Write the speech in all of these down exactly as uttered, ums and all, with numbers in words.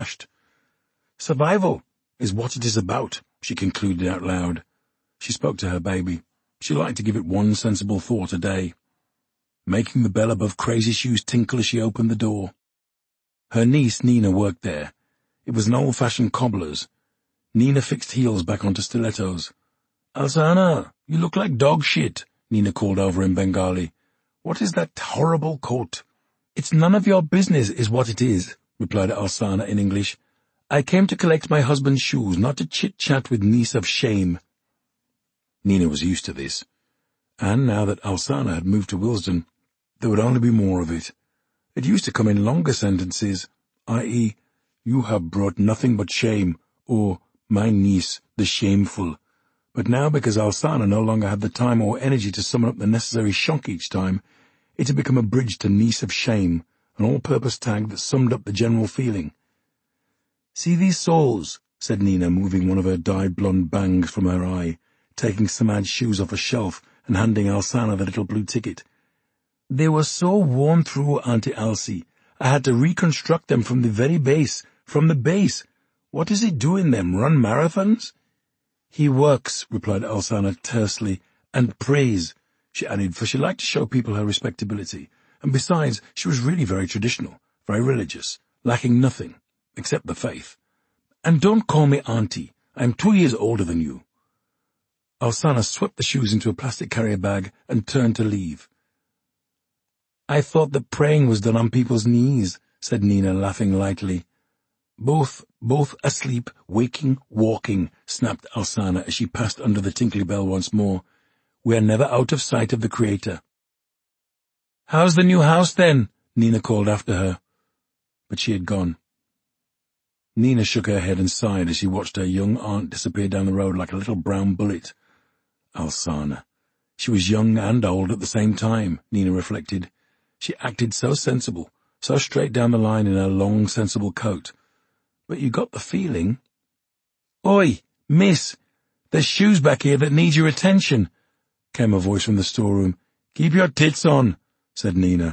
crashed. Survival is what it is about, she concluded out loud. She spoke to her baby. She liked to give it one sensible thought a day, making the bell above Crazy Shoes tinkle as she opened the door. Her niece Nina worked there. It was an old-fashioned cobbler's. Nina fixed heels back onto stilettos. "Alsana, you look like dog shit," Nina called over in Bengali. "What is that horrible coat?" "It's none of your business is what it is," replied Alsana in English. "I came to collect my husband's shoes, not to chit-chat with niece of shame." Nina was used to this, and now that Alsana had moved to Willesden, there would only be more of it. It used to come in longer sentences, that is, "You have brought nothing but shame," or "My niece, the shameful." But now, because Alsana no longer had the time or energy to summon up the necessary shock each time, it had become a bridge to niece of shame, an all-purpose tag that summed up the general feeling. "See these soles," said Nina, moving one of her dyed blonde bangs from her eye, taking Samad's shoes off a shelf and handing Alsana the little blue ticket. "They were so worn through, Auntie Alcy. I had to reconstruct them from the very base, from the base. What does he do in them, run marathons?" "He works," replied Alsana tersely, "and prays," she added, for she liked to show people her respectability, and besides, she was really very traditional, very religious, lacking nothing, except the faith. "And don't call me Auntie. I am two years older than you." Alsana swept the shoes into a plastic carrier bag and turned to leave. "I thought that praying was done on people's knees," said Nina, laughing lightly. Both, both asleep, waking, walking, snapped Alsana as she passed under the tinkly bell once more. "We are never out of sight of the Creator." "How's the new house, then?" Nina called after her. But she had gone. Nina shook her head and sighed as she watched her young aunt disappear down the road like a little brown bullet. Alsana. She was young and old at the same time, Nina reflected. She acted so sensible, so straight down the line in her long, sensible coat. But you got the feeling— "Oi, miss, there's shoes back here that need your attention," came a voice from the storeroom. "Keep your tits on," said Nina.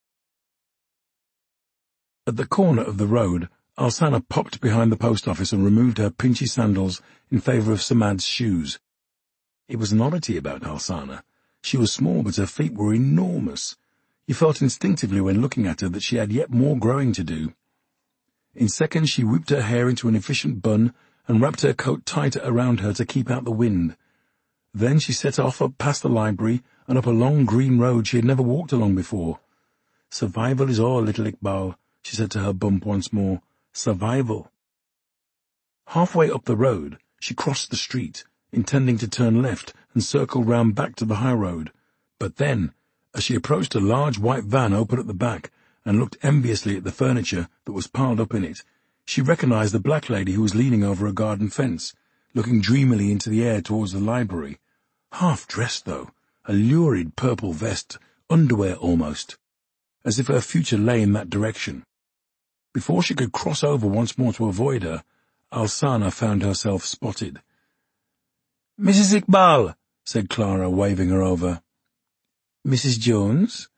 At the corner of the road, Alsana popped behind the post office and removed her pinchy sandals in favour of Samad's shoes. It was an oddity about Alsana. She was small, but her feet were enormous. You felt instinctively when looking at her that she had yet more growing to do. In seconds she whipped her hair into an efficient bun and wrapped her coat tighter around her to keep out the wind. Then she set off up past the library and up a long green road she had never walked along before. "Survival is all, little Iqbal," she said to her bump once more. "Survival." Halfway up the road, she crossed the street, intending to turn left and circle round back to the high road. But then, as she approached a large white van open at the back and looked enviously at the furniture that was piled up in it, she recognized the black lady who was leaning over a garden fence, looking dreamily into the air towards the library. Half-dressed, though, a lurid purple vest, underwear almost, as if her future lay in that direction. Before she could cross over once more to avoid her, Alsana found herself spotted. "Missus Iqbal," said Clara, waving her over. "Missus Jones?"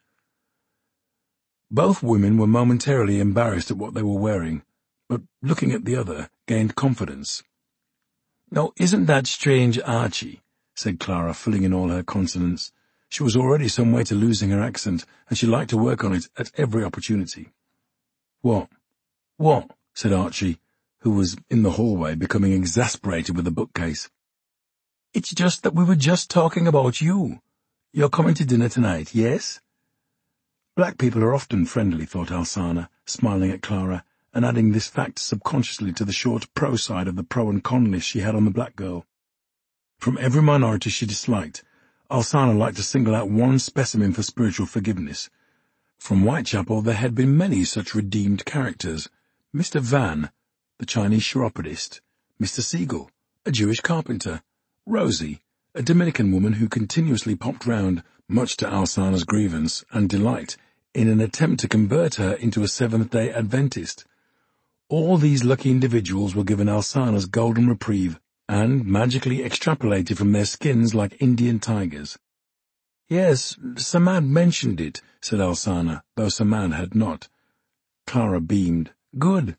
Both women were momentarily embarrassed at what they were wearing, but looking at the other, gained confidence. "Oh, isn't that strange, Archie?" said Clara, filling in all her consonants. She was already some way to losing her accent, and she liked to work on it at every opportunity. "What? What?" said Archie, who was in the hallway, becoming exasperated with the bookcase. "It's just that we were just talking about you. You're coming to dinner tonight, yes?" Black people are often friendly, thought Alsana, smiling at Clara, and adding this fact subconsciously to the short pro side of the pro and con list she had on the black girl. From every minority she disliked, Alsana liked to single out one specimen for spiritual forgiveness. From Whitechapel there had been many such redeemed characters. Mister Van, the Chinese chiropodist, Mister Siegel, a Jewish carpenter, Rosie, a Dominican woman who continuously popped round, much to Alsana's grievance and delight, in an attempt to convert her into a Seventh-day Adventist. All these lucky individuals were given Alsana's golden reprieve and magically extrapolated from their skins like Indian tigers. "Yes, Samad mentioned it," said Alsana, though Samad had not. Clara beamed. "Good.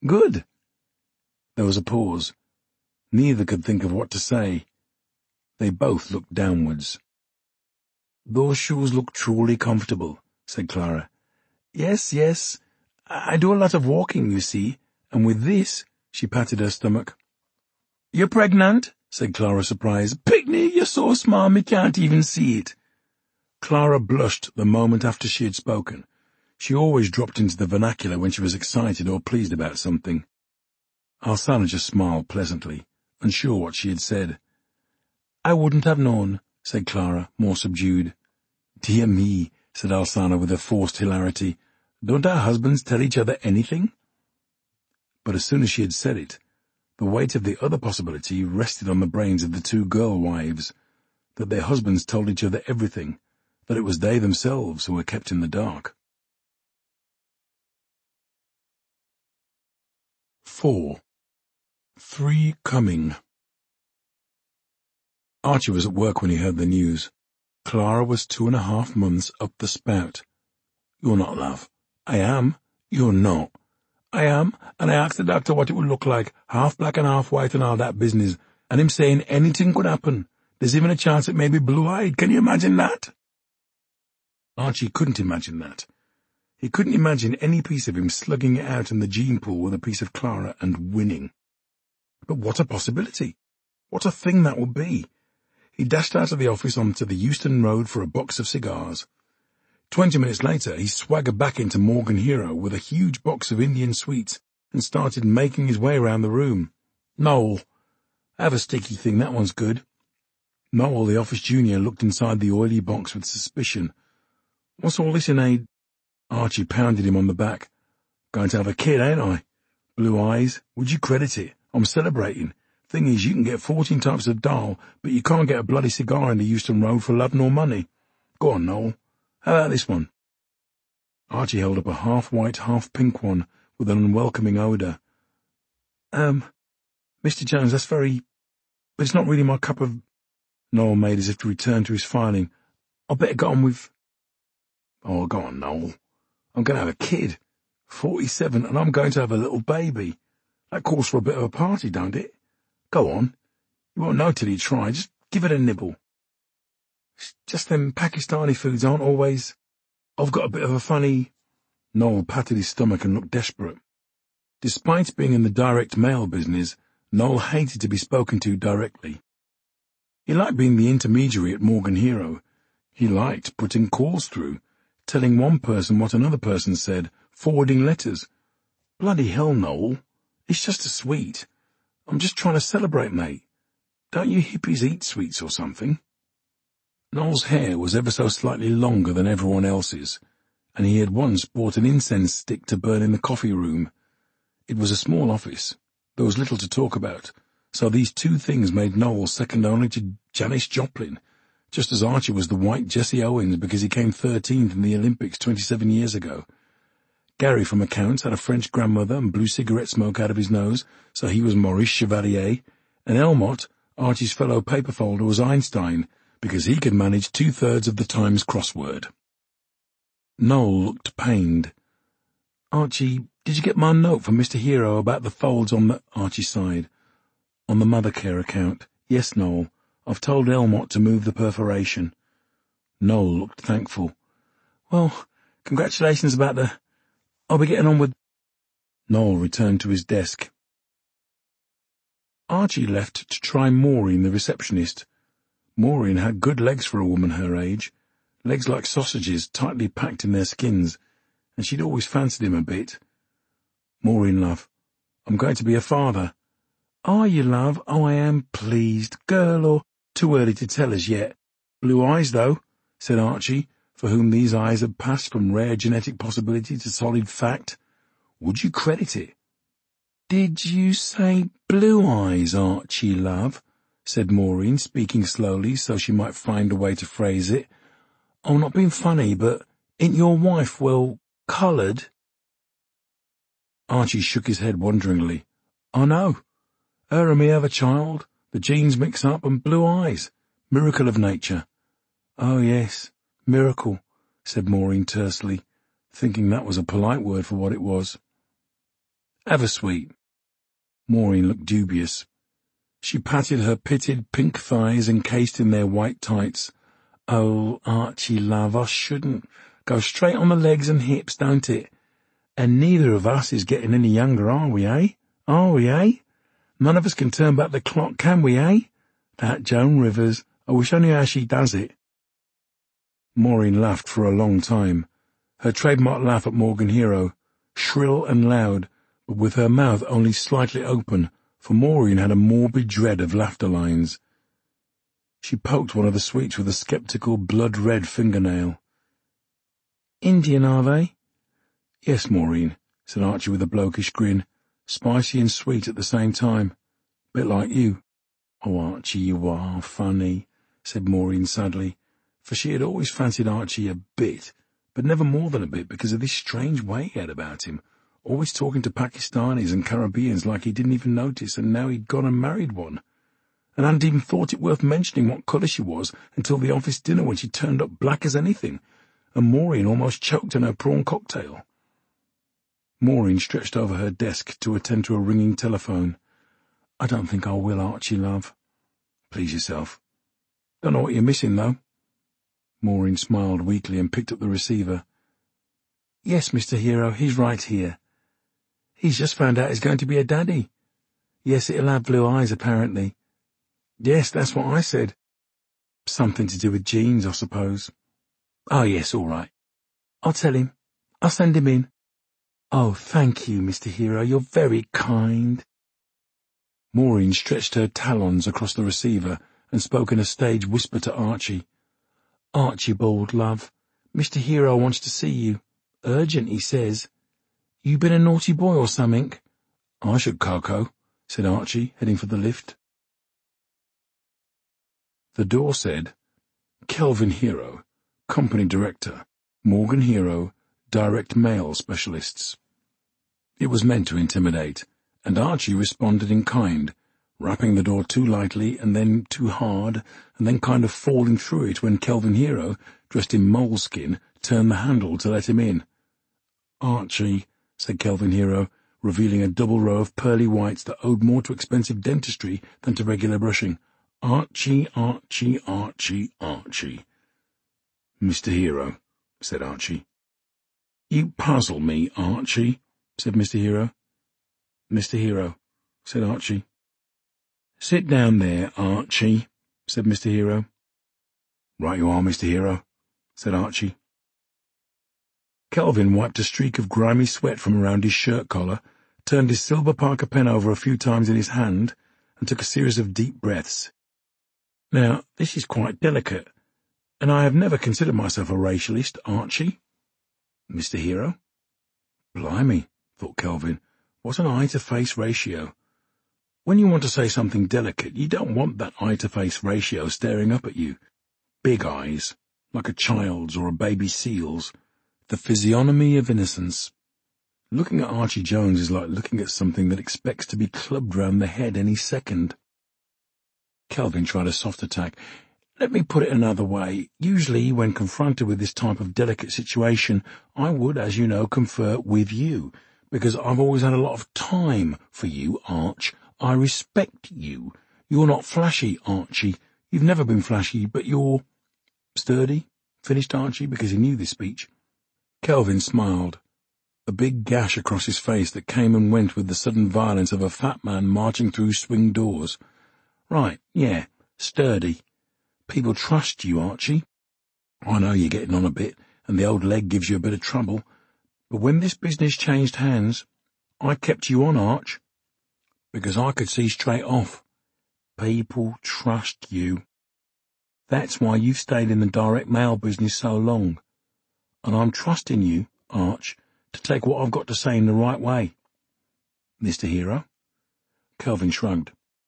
Good. There was a pause. Neither could think of what to say. They both looked downwards. "Those shoes look truly comfortable," said Clara. "Yes, yes. I do a lot of walking, you see, and with this," she patted her stomach. "You're pregnant?" said Clara, surprised. "Picnic, you're so small me can't even see it." Clara blushed the moment after she had spoken. She always dropped into the vernacular when she was excited or pleased about something. Alsana just smiled pleasantly, unsure what she had said. "I wouldn't have known," said Clara, more subdued. "Dear me," said Alsana with a forced hilarity. "Don't our husbands tell each other anything?" But as soon as she had said it, the weight of the other possibility rested on the brains of the two girl wives, that their husbands told each other everything, that it was they themselves who were kept in the dark. Four. Three coming. Archie was at work when he heard the news. Clara was two and a half months up the spout. "You're not, love." "I am." "You're not." "I am, and I asked the doctor what it would look like, half black and half white and all that business, and him saying anything could happen. There's even a chance it may be blue-eyed. Can you imagine that?" Archie couldn't imagine that. He couldn't imagine any piece of him slugging it out in the gene pool with a piece of Clara and winning. But what a possibility! What a thing that would be! He dashed out of the office onto the Euston Road for a box of cigars. Twenty minutes later, he swaggered back into Morgan Hero with a huge box of Indian sweets and started making his way around the room. "Noel, have a sticky thing, that one's good." Noel, the office junior, looked inside the oily box with suspicion. "What's all this in a—" Archie pounded him on the back. "Going to have a kid, ain't I? Blue eyes, would you credit it? I'm celebrating. Thing is, you can get fourteen types of doll, but you can't get a bloody cigar in the Euston Road for love nor money. Go on, Noel. How about this one?" Archie held up a half-white, half-pink one with an unwelcoming odour. Um, Mister Jones, that's very... but it's not really my cup of... Noel made as if to return to his filing. "I'd better get on with..." "Oh, go on, Noel. I'm going to have a kid. Forty-seven, and I'm going to have a little baby. That calls for a bit of a party, don't it? Go on. You won't know till you try. Just give it a nibble." "It's just them Pakistani foods aren't always... I've got a bit of a funny..." Noel patted his stomach and looked desperate. Despite being in the direct mail business, Noel hated to be spoken to directly. He liked being the intermediary at Morgan Hero. He liked putting calls through, telling one person what another person said, forwarding letters. "Bloody hell, Noel. It's just a sweet. I'm just trying to celebrate, mate. Don't you hippies eat sweets or something?" Noel's hair was ever so slightly longer than everyone else's, and he had once bought an incense stick to burn in the coffee room. It was a small office. There was little to talk about, so these two things made Noel second only to Janis Joplin, just as Archie was the white Jesse Owens because he came thirteenth in the Olympics twenty-seven years ago. Gary from accounts had a French grandmother and blew cigarette smoke out of his nose, so he was Maurice Chevalier, and Elmott, Archie's fellow paper folder, was Einstein, because he could manage two-thirds of the Times crossword. Noel looked pained. "Archie, did you get my note from Mister Hero about the folds on the—" Archie sighed. "On the Mother Care account. Yes, Noel. I've told Elmott to move the perforation." Noel looked thankful. "Well, congratulations about the... I'll be getting on with..." Noel returned to his desk. Archie left to try Maureen, the receptionist. Maureen had good legs for a woman her age, legs like sausages tightly packed in their skins, and she'd always fancied him a bit. "Maureen, love, I'm going to be a father." "Are you, love? Oh, I am pleased. Girl or—" "Too early to tell as yet. Blue eyes, though," said Archie, for whom these eyes had passed from rare genetic possibility to solid fact. Would you credit it? "Did you say blue eyes, Archie, love?" said Maureen, speaking slowly so she might find a way to phrase it. "I'm not being funny, but ain't your wife, well, coloured?" Archie shook his head wonderingly. "I know. Her and me have a child, the genes mix up, and blue eyes. Miracle of nature." "Oh, yes, miracle," said Maureen tersely, thinking that was a polite word for what it was. Have a sweet. Maureen looked dubious. She patted her pitted pink thighs encased in their white tights. Oh, Archie, love, I shouldn't. Go straight on the legs and hips, don't it? And neither of us is getting any younger, are we, eh? Are we, eh? None of us can turn back the clock, can we, eh? That Joan Rivers, I wish I knew how she does it. Maureen laughed for a long time. Her trademark laugh at Morgan Hero, shrill and loud, but with her mouth only slightly open, for Maureen had a morbid dread of laughter lines. She poked one of the sweets with a sceptical blood-red fingernail. Indian, are they? Yes, Maureen, said Archie with a blokish grin, spicy and sweet at the same time. Bit like you. Oh, Archie, you are funny, said Maureen sadly, for she had always fancied Archie a bit, but never more than a bit because of this strange way he had about him, always talking to Pakistanis and Caribbeans like he didn't even notice, and now he'd gone and married one. And hadn't even thought it worth mentioning what colour she was until the office dinner when she turned up black as anything, and Maureen almost choked on her prawn cocktail. Maureen stretched over her desk to attend to a ringing telephone. I don't think I will, Archie, love. Please yourself. Don't know what you're missing, though. Maureen smiled weakly and picked up the receiver. Yes, Mister Hero, he's right here. He's just found out he's going to be a daddy. Yes, it'll have blue eyes, apparently. Yes, that's what I said. Something to do with genes, I suppose. Oh, yes, all right. I'll tell him. I'll send him in. Oh, thank you, Mister Hero, you're very kind. Maureen stretched her talons across the receiver and spoke in a stage whisper to Archie. Archibald, love, Mister Hero wants to see you. Urgent, he says. You been a naughty boy or something? I should, Coco, said Archie, heading for the lift. The door said, Kelvin Hero, Company Director, Morgan Hero, Direct Mail Specialists. It was meant to intimidate, and Archie responded in kind, rapping the door too lightly and then too hard, and then kind of falling through it when Kelvin Hero, dressed in moleskin, turned the handle to let him in. Archie, said Kelvin Hero, revealing a double row of pearly whites that owed more to expensive dentistry than to regular brushing. Archie, Archie, Archie, Archie. Mister Hero, said Archie. You puzzle me, Archie, said Mister Hero. Mister Hero, said Archie. Sit down there, Archie, said Mister Hero. Right you are, Mister Hero, said Archie. Kelvin wiped a streak of grimy sweat from around his shirt collar, turned his silver Parker pen over a few times in his hand, and took a series of deep breaths. Now, this is quite delicate, and I have never considered myself a racialist, Archie. Mister Hero? Blimey, thought Kelvin, what an eye-to-face ratio. When you want to say something delicate, you don't want that eye-to-face ratio staring up at you. Big eyes, like a child's or a baby seal's. The physiognomy of innocence. Looking at Archie Jones is like looking at something that expects to be clubbed round the head any second. Kelvin tried a soft attack. Let me put it another way. Usually, when confronted with this type of delicate situation, I would, as you know, confer with you, because I've always had a lot of time for you, Arch. I respect you. You're not flashy, Archie. You've never been flashy, but you're sturdy, finished Archie, because he knew this speech. Kelvin smiled, a big gash across his face that came and went with the sudden violence of a fat man marching through swing doors. Right, yeah, sturdy. People trust you, Archie. I know you're getting on a bit, and the old leg gives you a bit of trouble, but when this business changed hands, I kept you on, Arch, because I could see straight off. People trust you. That's why you've stayed in the direct mail business so long. And I'm trusting you, Arch, to take what I've got to say in the right way. Mister Hero? Kelvin shrugged.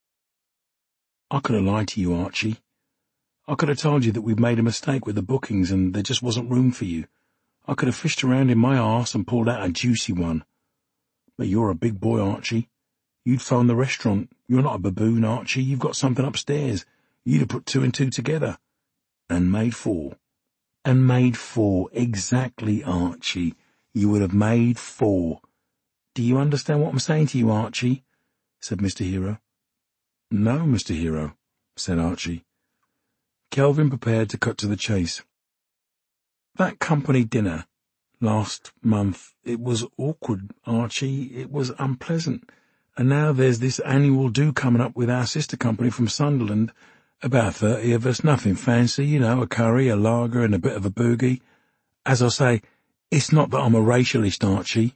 I could have lied to you, Archie. I could have told you that we'd made a mistake with the bookings and there just wasn't room for you. I could have fished around in my arse and pulled out a juicy one. But you're a big boy, Archie. You'd phone the restaurant. You're not a baboon, Archie. You've got something upstairs. You'd have put two and two together. And made four. And made four. Exactly, Archie. You would have made four. Do you understand what I'm saying to you, Archie? Said Mister Hero. No, Mister Hero, said Archie. Kelvin prepared to cut to the chase. That company dinner last month, it was awkward, Archie. It was unpleasant. And now there's this annual do coming up with our sister company from Sunderland. About thirty of us, nothing fancy, you know, a curry, a lager, and a bit of a boogie. As I say, it's not that I'm a racialist, Archie.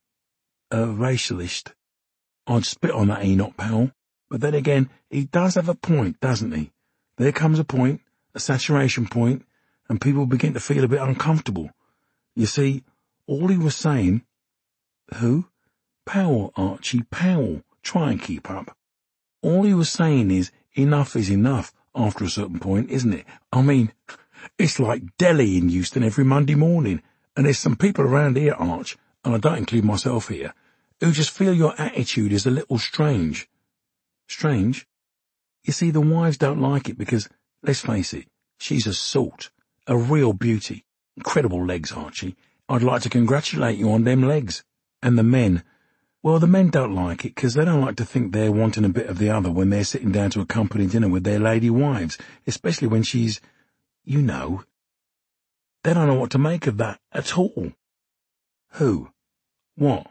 A racialist? I'd spit on that Enoch Powell. But then again, he does have a point, doesn't he? There comes a point, a saturation point, and people begin to feel a bit uncomfortable. You see, all he was saying... Who? Powell, Archie, Powell. Try and keep up. All he was saying is, enough is enough after a certain point, isn't it? I mean, it's like Delhi in Euston every Monday morning, and there's some people around here, Arch, and I don't include myself here, who just feel your attitude is a little strange. Strange? You see, the wives don't like it because, let's face it, she's a salt, a real beauty. Incredible legs, Archie. I'd like to congratulate you on them legs. And the men, well, the men don't like it because they don't like to think they're wanting a bit of the other when they're sitting down to a company dinner with their lady wives, especially when she's, you know. They don't know what to make of that at all. Who? What?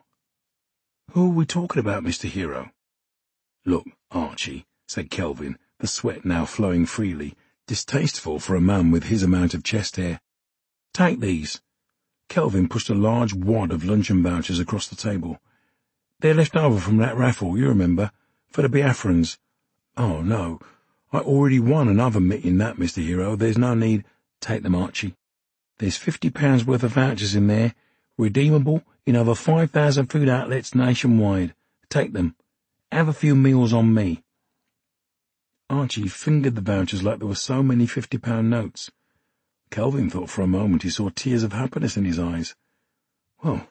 Who are we talking about, Mister Hero? Look, Archie, said Kelvin, the sweat now flowing freely, distasteful for a man with his amount of chest hair. Take these. Kelvin pushed a large wad of luncheon vouchers across the table. They're left over from that raffle, you remember, for the Biafrans. Oh, no, I already won another mit in that, Mister Hero. There's no need. Take them, Archie. There's fifty pounds worth of vouchers in there, redeemable in over five thousand food outlets nationwide. Take them. Have a few meals on me. Archie fingered the vouchers like there were so many fifty-pound notes. Kelvin thought for a moment he saw tears of happiness in his eyes. Well,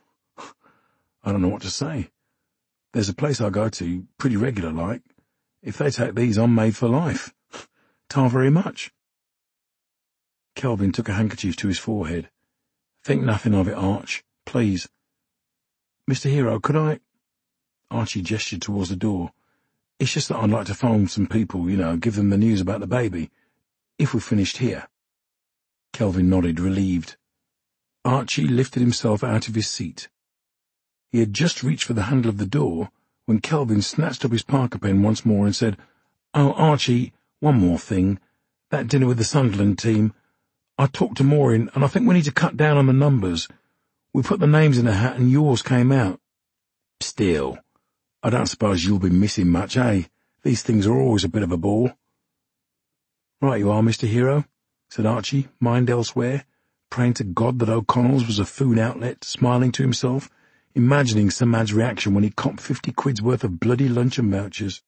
I don't know what to say. There's a place I go to, pretty regular like. If they take these, I'm made for life. Ta very much. Kelvin took a handkerchief to his forehead. Think nothing of it, Arch, please. Mister Hero, could I... Archie gestured towards the door. It's just that I'd like to phone some people, you know, give them the news about the baby. If we finished here. Kelvin nodded, relieved. Archie lifted himself out of his seat. He had just reached for the handle of the door when Kelvin snatched up his Parker pen once more and said, Oh, Archie, one more thing. That dinner with the Sunderland team. I talked to Maureen, and I think we need to cut down on the numbers. We put the names in a hat and yours came out. Still, I don't suppose you'll be missing much, eh? These things are always a bit of a bore. Right you are, Mister Hero, said Archie, mind elsewhere, praying to God that O'Connell's was a food outlet, smiling to himself, imagining Samad's reaction when he copped fifty quid's worth of bloody luncheon vouchers.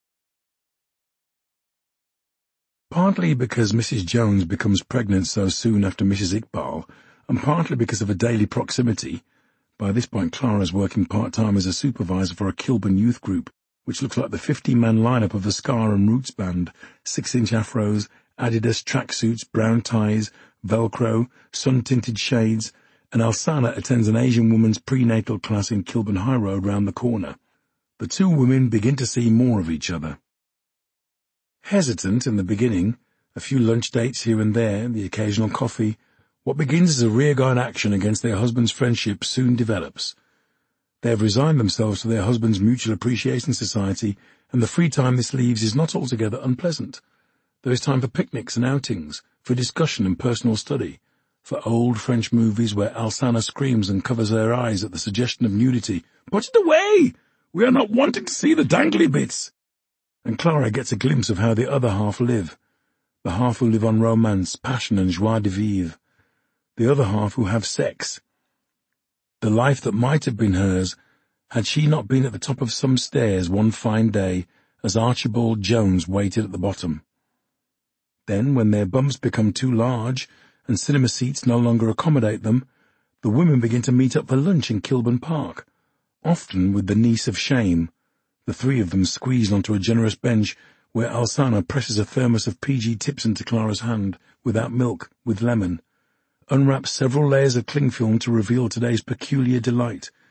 Partly because Missus Jones becomes pregnant so soon after Missus Iqbal, and partly because of a daily proximity, by this point Clara's working part-time as a supervisor for a Kilburn youth group, which looks like the fifty-man lineup of the Scar and Roots band, six-inch afros, Adidas tracksuits, brown ties, Velcro, sun-tinted shades, and Alsana attends an Asian woman's prenatal class in Kilburn High Road round the corner. The two women begin to see more of each other. Hesitant in the beginning, a few lunch dates here and there, the occasional coffee, what begins as a rearguard action against their husband's friendship soon develops. They have resigned themselves to their husband's mutual appreciation society, and the free time this leaves is not altogether unpleasant. There is time for picnics and outings, for discussion and personal study, for old French movies where Alsana screams and covers her eyes at the suggestion of nudity. Put it away! We are not wanting to see the dangly bits! And Clara gets a glimpse of how the other half live, the half who live on romance, passion and joie de vivre, the other half who have sex. The life that might have been hers had she not been at the top of some stairs one fine day as Archibald Jones waited at the bottom. Then, when their bumps become too large and cinema seats no longer accommodate them, the women begin to meet up for lunch in Kilburn Park, often with the niece of shame, the three of them squeezed onto a generous bench where Alsana presses a thermos of P G Tips into Clara's hand, without milk, with lemon, unwraps several layers of cling film to reveal today's peculiar delight,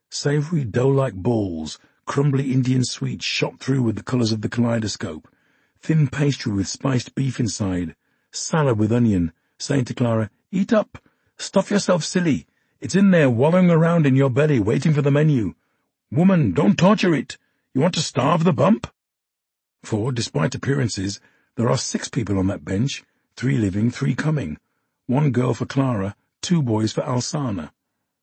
Savoury dough-like balls, crumbly Indian sweets shot through with the colours of the kaleidoscope, thin pastry with spiced beef inside, salad with onion, saying to Clara, "Eat up! Stuff yourself silly! It's in there wallowing around in your belly waiting for the menu. Woman, don't torture it! You want to starve the bump?" For, despite appearances, there are six people on that bench, three living, three coming. One girl for Clara, two boys for Alsana.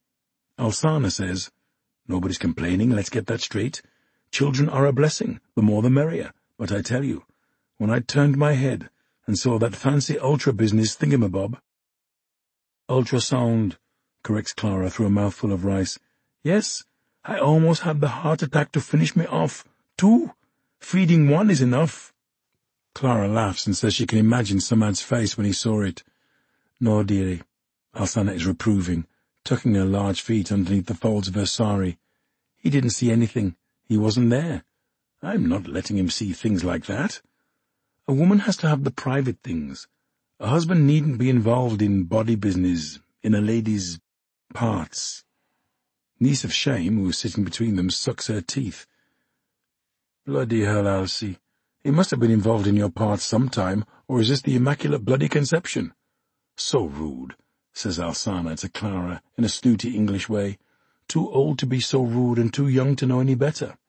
Alsana says, "Nobody's complaining, let's get that straight. Children are a blessing, the more the merrier. But I tell you, when I turned my head and saw that fancy ultra business thingamabob—" "Ultrasound," corrects Clara through a mouthful of rice. "Yes, I almost had the heart attack to finish me off. Two. Feeding one is enough." Clara laughs and says she can imagine Samad's face when he saw it. "No, dearie," Alsana is reproving, tucking her large feet underneath the folds of her sari. "He didn't see anything. He wasn't there. I'm not letting him see things like that. A woman has to have the private things. A husband needn't be involved in body business, in a lady's parts." Niece of Shame, who is sitting between them, sucks her teeth. "Bloody hell, Elsie. He must have been involved in your parts sometime, or is this the Immaculate Bloody Conception?" "So rude," says Alsana to Clara in a snooty English way. "Too old to be so rude and too young to know any better."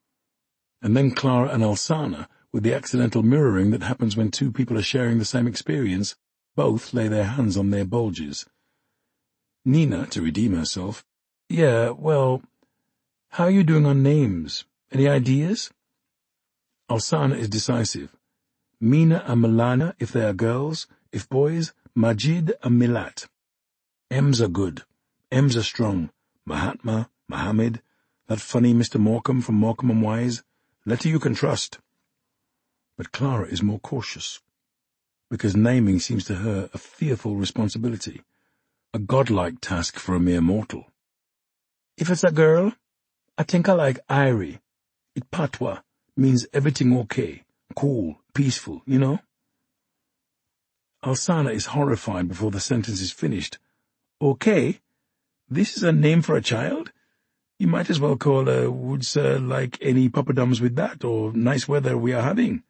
And then Clara and Alsana, with the accidental mirroring that happens when two people are sharing the same experience, both lay their hands on their bulges. Nina, to redeem herself, "Yeah, well, how are you doing on names? Any ideas?" Alsana is decisive. Mina and Milana if they are girls, if boys, Majid and Milat. M's are good. M's are strong. Mahatma, Mohammed, that funny Mister Morecambe from Morecambe and Wise, letter you can trust. But Clara is more cautious, because naming seems to her a fearful responsibility, a godlike task for a mere mortal. "If it's a girl, I think I like Irie. It patois, means everything okay, cool, peaceful, you know?" Alsana is horrified before the sentence is finished. "Okay? This is a name for a child? You might as well call her, would sir like any poppadoms with that, or nice weather we are having?"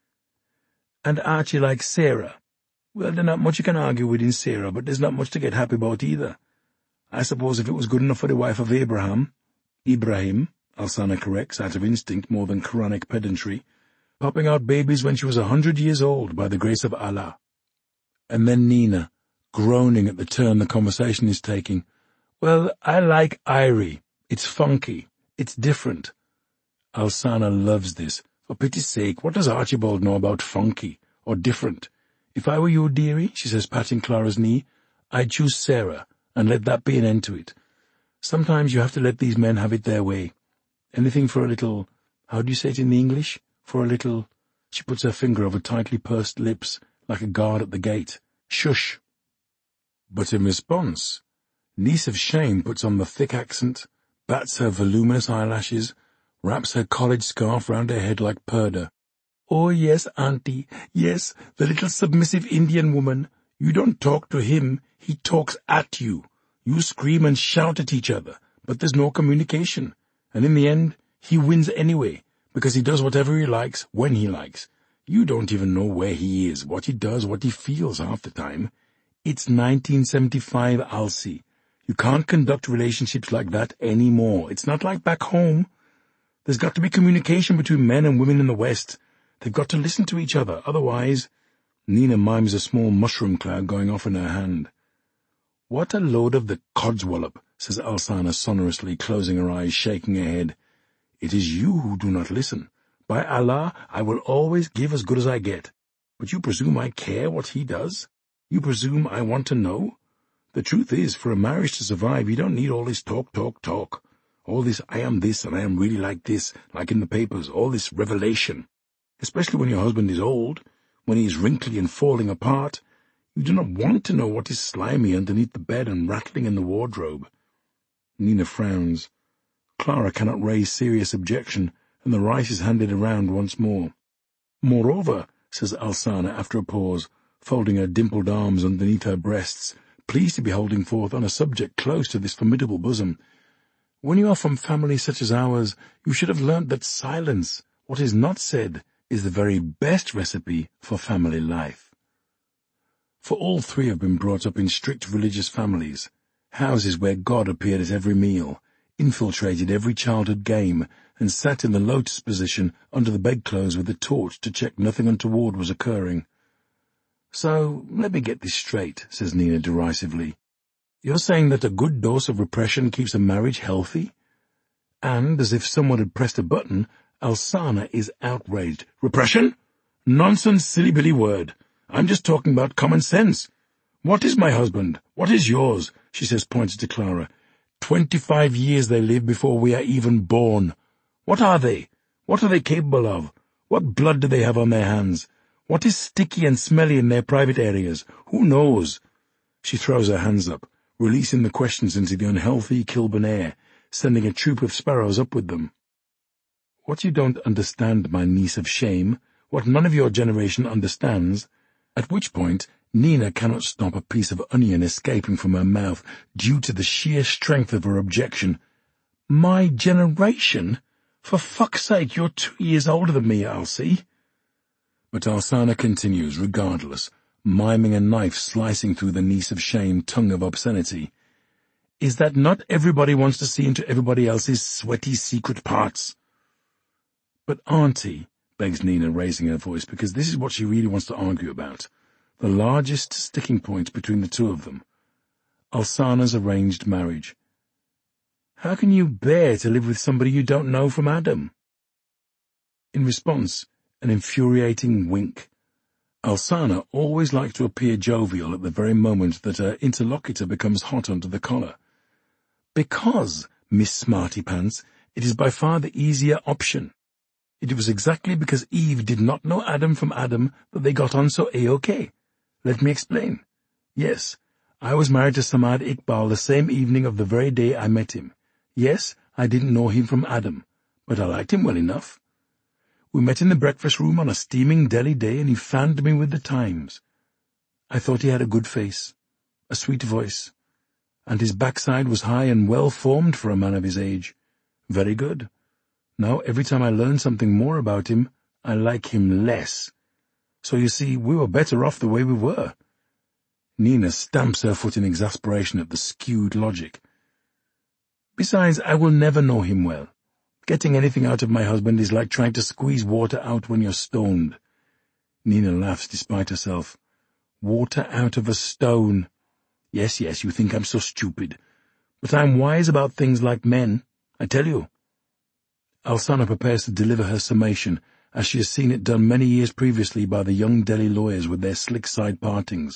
"And Archie likes Sarah. Well, there's not much you can argue with in Sarah, but there's not much to get happy about either. I suppose if it was good enough for the wife of Abraham—" "Ibrahim," Alsana corrects, out of instinct more than Quranic pedantry, "popping out babies when she was a hundred years old, by the grace of Allah." And then Nina, groaning at the turn the conversation is taking. "Well, I like Irie. It's funky. It's different." Alsana loves this. For pity's sake, what does Archibald know about funky or different? "If I were you, dearie," she says, patting Clara's knee, "I'd choose Sarah, and let that be an end to it. Sometimes you have to let these men have it their way. Anything for a little, how do you say it in the English? For a little—" She puts her finger over tightly pursed lips, like a guard at the gate. "Shush." But in response, Niece of Shame puts on the thick accent, bats her voluminous eyelashes, wraps her college scarf round her head like Purda. "Oh, yes, auntie, yes, the little submissive Indian woman. You don't talk to him, he talks at you. You scream and shout at each other, but there's no communication. And in the end, he wins anyway, because he does whatever he likes, when he likes. You don't even know where he is, what he does, what he feels half the time. It's nineteen seventy-five, Alcy. You can't conduct relationships like that anymore. It's not like back home. There's got to be communication between men and women in the West. They've got to listen to each other, otherwise—" Nina mimes a small mushroom cloud going off in her hand. "What a load of the codswallop," says Alsana sonorously, closing her eyes, shaking her head. "It is you who do not listen. By Allah, I will always give as good as I get. But you presume I care what he does? You presume I want to know? The truth is, for a marriage to survive, you don't need all this talk, talk, talk. All this I am this and I am really like this, like in the papers, all this revelation. Especially when your husband is old, when he is wrinkly and falling apart. You do not want to know what is slimy underneath the bed and rattling in the wardrobe." Nina frowns. Clara cannot raise serious objection, and the rice is handed around once more. "Moreover," says Alsana after a pause, folding her dimpled arms underneath her breasts, pleased to be holding forth on a subject close to this formidable bosom, When you are from families such as ours, you should have learnt that silence, what is not said, is the very best recipe for family life. For all three have been brought up in strict religious families, houses where God appeared at every meal, infiltrated every childhood game, and sat in the lotus position under the bedclothes with a torch to check nothing untoward was occurring. So, let me get this straight, says Nina derisively. You're saying that a good dose of repression keeps a marriage healthy? And, as if someone had pressed a button, Alsana is outraged. Repression? Nonsense, silly-billy word. I'm just talking about common sense. What is my husband? What is yours? She says, pointing to Clara. Twenty-five years they live before we are even born. What are they? What are they capable of? What blood do they have on their hands? What is sticky and smelly in their private areas? Who knows? She throws her hands up, releasing the questions into the unhealthy Kilburn air, sending a troop of sparrows up with them. What you don't understand, my niece of shame, what none of your generation understands, at which point Nina cannot stop a piece of onion escaping from her mouth due to the sheer strength of her objection. My generation? For fuck's sake, you're two years older than me, Elsie. But Alsana continues, regardless, miming a knife slicing through the niece of shame tongue of obscenity. Is that not everybody wants to see into everybody else's sweaty secret parts? But Auntie, begs Nina, raising her voice, because this is what she really wants to argue about, the largest sticking point between the two of them, Alsana's arranged marriage. How can you bear to live with somebody you don't know from Adam? In response, an infuriating wink. Alsana always likes to appear jovial at the very moment that her interlocutor becomes hot under the collar. Because, Miss Smarty Pants, it is by far the easier option. It was exactly because Eve did not know Adam from Adam that they got on so A-OK. Let me explain. Yes, I was married to Samad Iqbal the same evening of the very day I met him. Yes, I didn't know him from Adam, but I liked him well enough. We met in the breakfast room on a steaming Delhi day, and he fanned me with the Times. I thought he had a good face, a sweet voice, and his backside was high and well-formed for a man of his age. Very good. Now, every time I learn something more about him, I like him less. So you see, we were better off the way we were. Nina stamps her foot in exasperation at the skewed logic. Besides, I will never know him well. Getting anything out of my husband is like trying to squeeze water out when you're stoned. Nina laughs despite herself. Water out of a stone. Yes, yes, you think I'm so stupid. But I'm wise about things like men, I tell you. Alsana prepares to deliver her summation, as she has seen it done many years previously by the young Delhi lawyers with their slick side partings.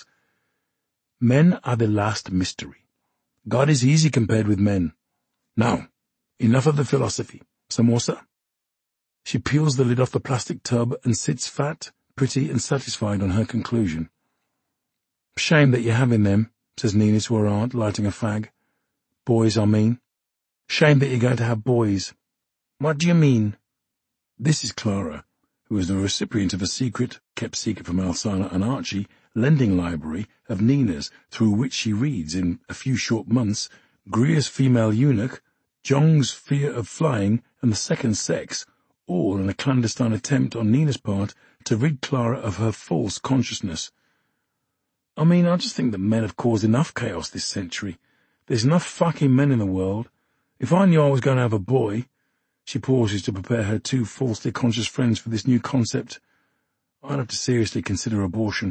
Men are the last mystery. God is easy compared with men. Now, enough of the philosophy. Samosa? She peels the lid off the plastic tub and sits fat, pretty, and satisfied on her conclusion. Shame that you're having them, says Nina to her aunt, lighting a fag. Boys, I mean. Shame that you're going to have boys. What do you mean? This is Clara, who is the recipient of a secret, kept secret from Alsana and Archie, lending library of Nina's, through which she reads, in a few short months, Greer's Female Eunuch, Jong's Fear of Flying, and The Second Sex, all in a clandestine attempt on Nina's part to rid Clara of her false consciousness. I mean, I just think that men have caused enough chaos this century. There's enough fucking men in the world. If I knew I was going to have a boy— She pauses to prepare her two falsely conscious friends for this new concept. I'd have to seriously consider abortion.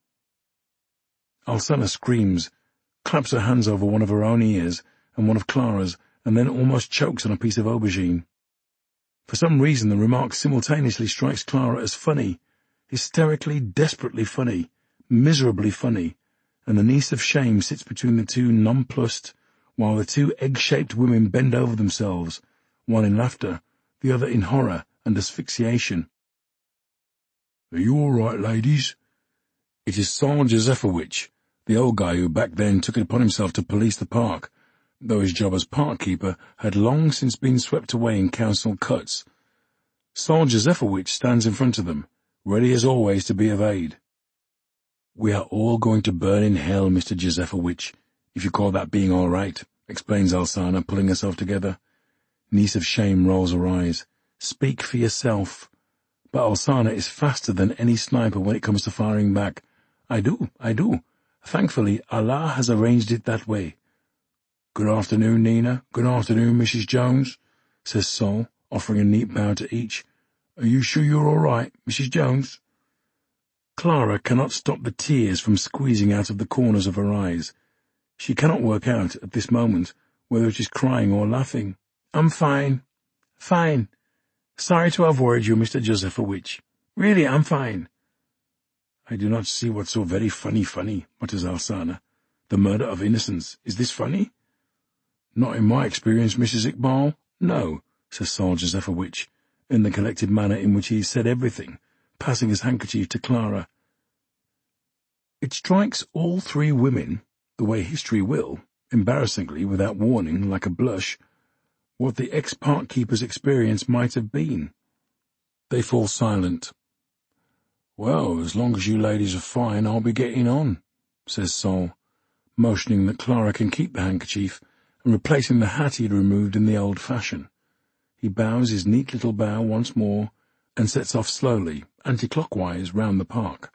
Alsana screams, claps her hands over one of her own ears and one of Clara's, and then almost chokes on a piece of aubergine. For some reason the remark simultaneously strikes Clara as funny, hysterically, desperately funny, miserably funny, and the niece of shame sits between the two nonplussed, while the two egg-shaped women bend over themselves, one in laughter, the other in horror and asphyxiation. "Are you all right, ladies?" It is Saul Josefowicz, the old guy who back then took it upon himself to police the park, though his job as park keeper had long since been swept away in council cuts. Saul Josefowicz stands in front of them, ready as always to be of aid. "We are all going to burn in hell, Mister Josefowicz, if you call that being all right," explains Alsana, pulling herself together. Niece of Shame rolls her eyes. Speak for yourself. But Alsana is faster than any sniper when it comes to firing back. I do, I do. Thankfully, Allah has arranged it that way. Good afternoon, Nina. Good afternoon, Missus Jones, says Sol, offering a neat bow to each. Are you sure you're all right, Missus Jones? Clara cannot stop the tears from squeezing out of the corners of her eyes. She cannot work out, at this moment, whether it is crying or laughing. I'm fine. Fine. Sorry to have worried you, Mister Josephowitch. Really, I'm fine. I do not see what's so very funny funny, mutters Alsana. The murder of innocents. Is this funny? Not in my experience, Missus Iqbal. No, says Sol Josephowitch, in the collected manner in which he said everything, passing his handkerchief to Clara. It strikes all three women, the way history will, embarrassingly, without warning, like a blush, what the ex-park keeper's experience might have been. They fall silent. Well, as long as you ladies are fine, I'll be getting on, says Sol, motioning that Clara can keep the handkerchief and replacing the hat he had removed in the old fashion. He bows his neat little bow once more and sets off slowly, anti-clockwise, round the park.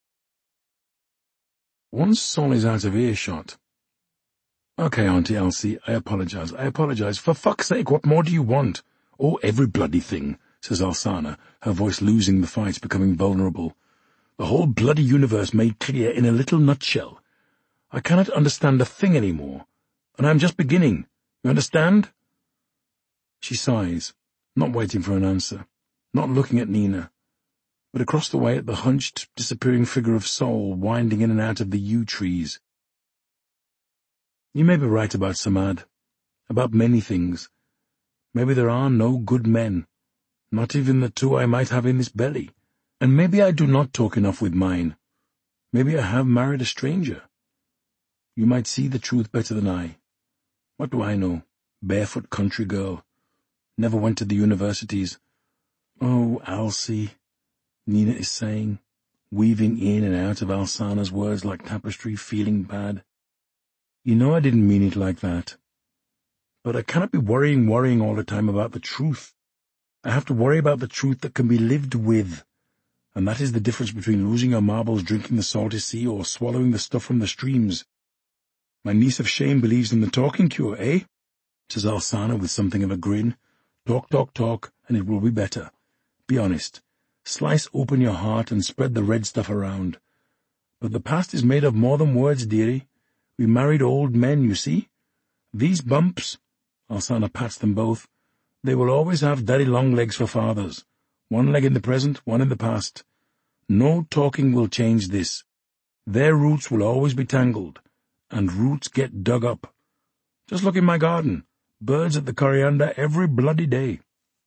Once Sol is out of earshot. Okay, Auntie Elsie, I apologize, I apologize. For fuck's sake, what more do you want? Oh, every bloody thing, says Alsana, her voice losing the fight, becoming vulnerable. The whole bloody universe made clear in a little nutshell. I cannot understand a thing any more, and I am just beginning. You understand? She sighs, not waiting for an answer, not looking at Nina, but across the way at the hunched, disappearing figure of Sol winding in and out of the yew trees. You may be right about Samad, about many things. Maybe there are no good men, not even the two I might have in this belly, and maybe I do not talk enough with mine. Maybe I have married a stranger. You might see the truth better than I. What do I know? Barefoot country girl. Never went to the universities. Oh, Alcy, Nina is saying, weaving in and out of Alsana's words like tapestry, feeling bad. You know I didn't mean it like that. But I cannot be worrying, worrying all the time about the truth. I have to worry about the truth that can be lived with. And that is the difference between losing your marbles drinking the salty sea or swallowing the stuff from the streams. My niece of Shame believes in the talking cure, eh? Says Alsana with something of a grin. Talk, talk, talk, and it will be better. Be honest. Slice open your heart and spread the red stuff around. But the past is made of more than words, dearie. We married old men, you see. These bumps, Alsana pats them both, they will always have daddy long legs for fathers. One leg in the present, one in the past. No talking will change this. Their roots will always be tangled, and roots get dug up. Just look in my garden. Birds at the coriander every bloody day.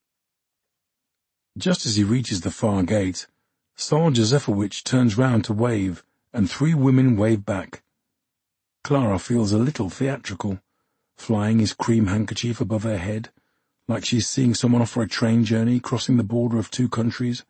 Just as he reaches the far gate, Sol Josephowitch turns round to wave, and three women wave back. Clara feels a little theatrical, flying his cream handkerchief above her head, like she's seeing someone off for a train journey crossing the border of two countries.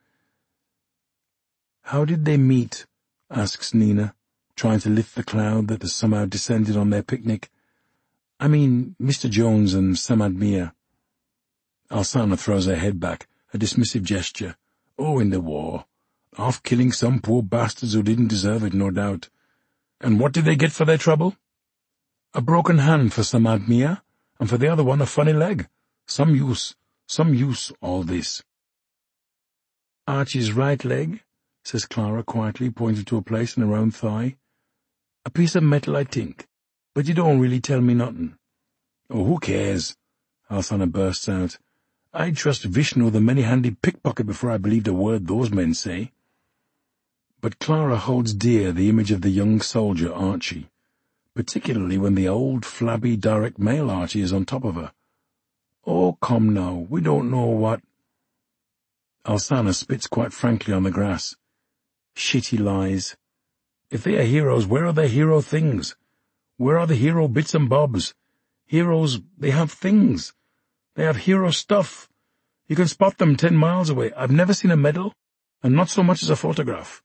How did they meet? Asks Nina, trying to lift the cloud that has somehow descended on their picnic. I mean, Mister Jones and Samad Mia. Alsana throws her head back, a dismissive gesture. Oh, in the war. Off killing some poor bastards who didn't deserve it, no doubt. And what did they get for their trouble? A broken hand for Samad Mia, and for the other one a funny leg. Some use, some use, all this. Archie's right leg, says Clara quietly, pointing to a place in her own thigh. A piece of metal, I think, but you don't really tell me nothing. Oh, who cares? Alsana bursts out. I'd trust Vishnu, the many-handed pickpocket, before I believed a word those men say. But Clara holds dear the image of the young soldier Archie, particularly when the old, flabby, direct male Archie is on top of her. Oh, come now, we don't know what— Alsana spits quite frankly on the grass. Shitty lies. If they are heroes, where are their hero things? Where are the hero bits and bobs? Heroes, they have things. They have hero stuff. You can spot them ten miles away. I've never seen a medal, and not so much as a photograph.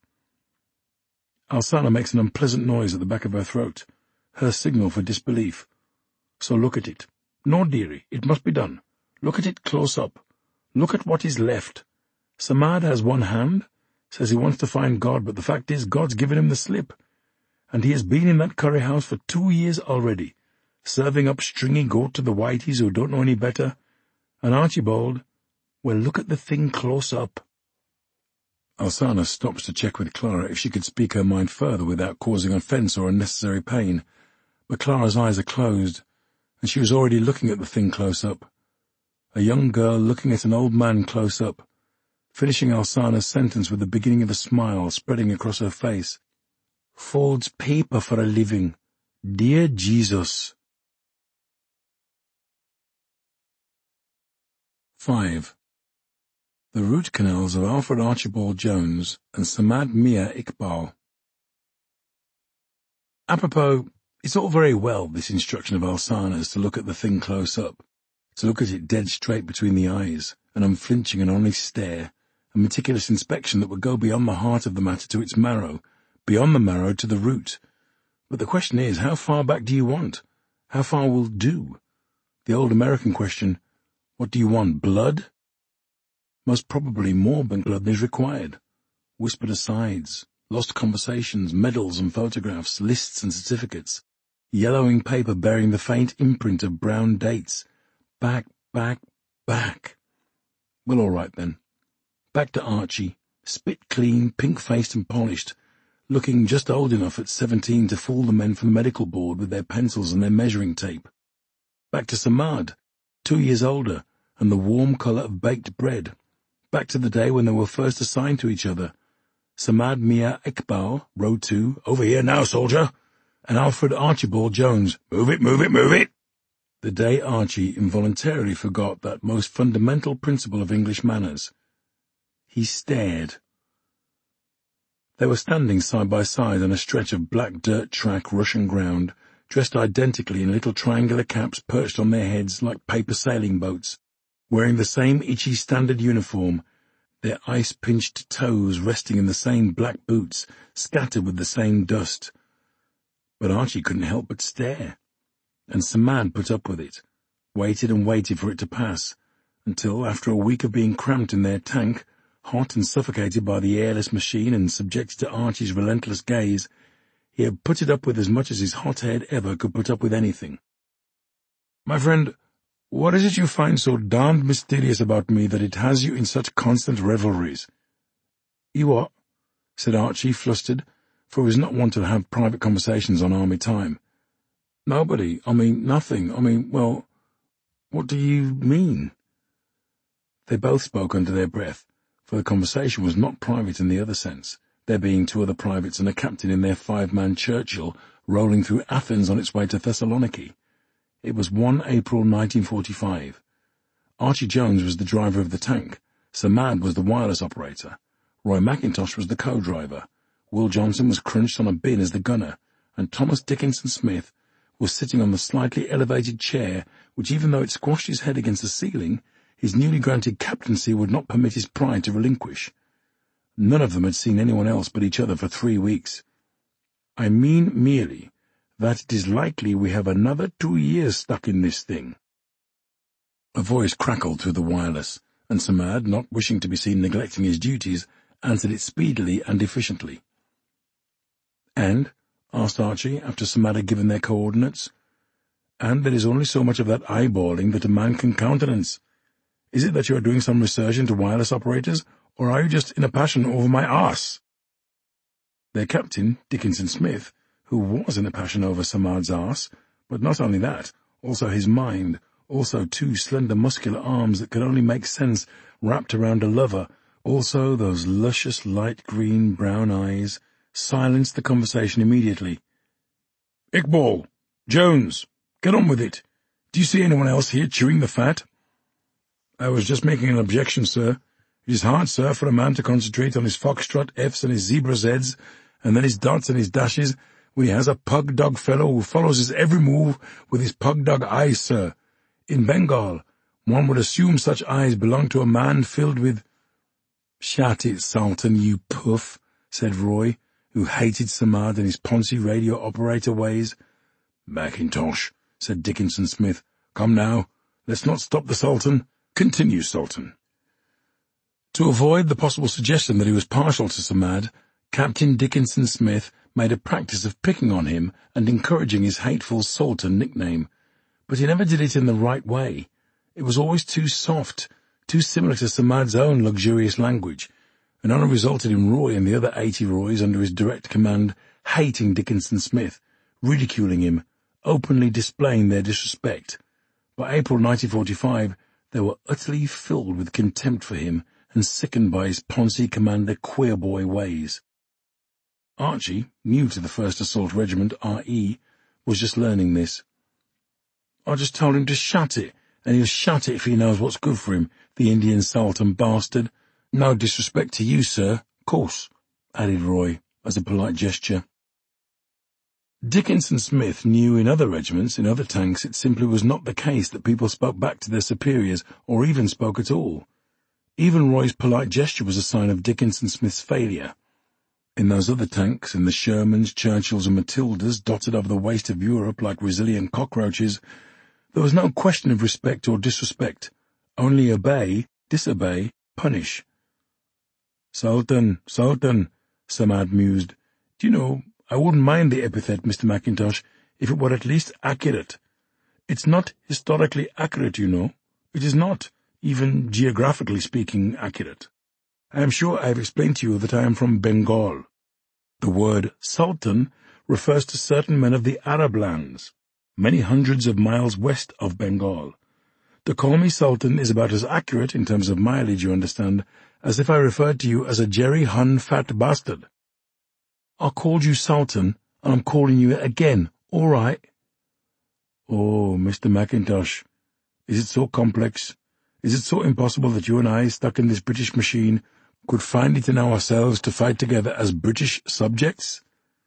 Alsana makes an unpleasant noise at the back of her throat, her signal for disbelief. So look at it. No, dearie, it must be done. Look at it close up. Look at what is left. Samad has one hand, says he wants to find God, but the fact is God's given him the slip. And he has been in that curry house for two years already, serving up stringy goat to the whiteys who don't know any better. And Archibald, well, look at the thing close up. Alsana stops to check with Clara if she could speak her mind further without causing offence or unnecessary pain, but Clara's eyes are closed, and she was already looking at the thing close up. A young girl looking at an old man close up, finishing Alsana's sentence with the beginning of a smile spreading across her face. Folds paper for a living. Dear Jesus. Five. The Root Canals of Alfred Archibald Jones and Samad Mia Iqbal. Apropos, it's all very well, this instruction of Alsana's to look at the thing close up, to look at it dead straight between the eyes, an unflinching and honest stare, a meticulous inspection that would go beyond the heart of the matter to its marrow, beyond the marrow to the root. But the question is, how far back do you want? How far will do? The old American question, what do you want, blood? Most probably more than blood is required. Whispered asides, lost conversations, medals and photographs, lists and certificates, yellowing paper bearing the faint imprint of brown dates. Back, back, back. Well, all right then. Back to Archie, spit clean, pink-faced and polished, looking just old enough at seventeen to fool the men from the medical board with their pencils and their measuring tape. Back to Samad, two years older, and the warm colour of baked bread. Back to the day when they were first assigned to each other. Samad Mia Iqbal, row two, over here now, soldier, and Alfred Archibald Jones, move it, move it, move it. The day Archie involuntarily forgot that most fundamental principle of English manners. He stared. They were standing side by side on a stretch of black dirt track Russian ground, dressed identically in little triangular caps perched on their heads like paper sailing boats, wearing the same itchy standard uniform, their ice-pinched toes resting in the same black boots, scattered with the same dust. But Archie couldn't help but stare, and Samad put up with it, waited and waited for it to pass, until, after a week of being cramped in their tank, hot and suffocated by the airless machine and subjected to Archie's relentless gaze, he had put it up with as much as his hot head ever could put up with anything. My friend, what is it you find so darned mysterious about me that it has you in such constant revelries? You what? Said Archie, flustered, for he was not one to have private conversations on army time. Nobody, I mean, nothing, I mean, well, what do you mean? They both spoke under their breath, for the conversation was not private in the other sense, there being two other privates and a captain in their five-man Churchill rolling through Athens on its way to Thessaloniki. It was the first of April nineteen forty-five. Archie Jones was the driver of the tank, Samad was the wireless operator, Roy McIntosh was the co-driver, Will Johnson was crunched on a bin as the gunner, and Thomas Dickinson Smith was sitting on the slightly elevated chair which, even though it squashed his head against the ceiling, his newly granted captaincy would not permit his pride to relinquish. None of them had seen anyone else but each other for three weeks. I mean merely that it is likely we have another two years stuck in this thing. A voice crackled through the wireless, and Samad, not wishing to be seen neglecting his duties, answered it speedily and efficiently. And? Asked Archie, after Samad had given their coordinates. And there is only so much of that eyeballing that a man can countenance. Is it that you are doing some research into wireless operators, or are you just in a passion over my arse? Their captain, Dickinson Smith, who was in a passion over Samad's arse, but not only that, also his mind, also two slender muscular arms that could only make sense wrapped around a lover, also those luscious light green brown eyes, silenced the conversation immediately. Iqbal! Jones! Get on with it! Do you see anyone else here chewing the fat? I was just making an objection, sir. It is hard, sir, for a man to concentrate on his foxtrot F's and his zebra Z's, and then his dots and his dashes, when he has a pug-dog fellow who follows his every move with his pug-dog eyes, sir. In Bengal, one would assume such eyes belong to a man filled with— Shut it, Sultan, you puff, said Roy, who hated Samad and his Ponzi radio operator ways. Mackintosh, said Dickinson Smith. "Come now, let's not stop the Sultan. Continue, Sultan." To avoid the possible suggestion that he was partial to Samad, Captain Dickinson Smith made a practice of picking on him and encouraging his hateful Sultan nickname. But he never did it in the right way. It was always too soft, too similar to Samad's own luxurious language, and only resulted in Roy and the other eighty Roys under his direct command hating Dickinson Smith, ridiculing him, openly displaying their disrespect. By April nineteen forty-five, they were utterly filled with contempt for him and sickened by his Ponzi Commander queer-boy ways. Archie, new to the first Assault Regiment, R E, was just learning this. "I just told him to shut it, and he'll shut it if he knows what's good for him, the Indian Sultan bastard. No disrespect to you, sir, course," added Roy, as a polite gesture. Dickinson Smith knew in other regiments, in other tanks, it simply was not the case that people spoke back to their superiors, or even spoke at all. Even Roy's polite gesture was a sign of Dickinson Smith's failure. In those other tanks, in the Shermans, Churchills and Matildas, dotted over the waste of Europe like resilient cockroaches, there was no question of respect or disrespect. Only obey, disobey, punish. "Sultan, Sultan," Samad mused. "Do you know, I wouldn't mind the epithet, Mister Mackintosh, if it were at least accurate. It's not historically accurate, you know. It is not, even geographically speaking, accurate. I am sure I have explained to you that I am from Bengal. The word Sultan refers to certain men of the Arab lands, many hundreds of miles west of Bengal. To call me Sultan is about as accurate, in terms of mileage, you understand, as if I referred to you as a Jerry Hun fat bastard. I called you Sultan, and I'm calling you it again, all right?" "Oh, Mister Mackintosh, is it so complex? Is it so impossible that you and I, stuck in this British machine, could find it in ourselves to fight together as British subjects?"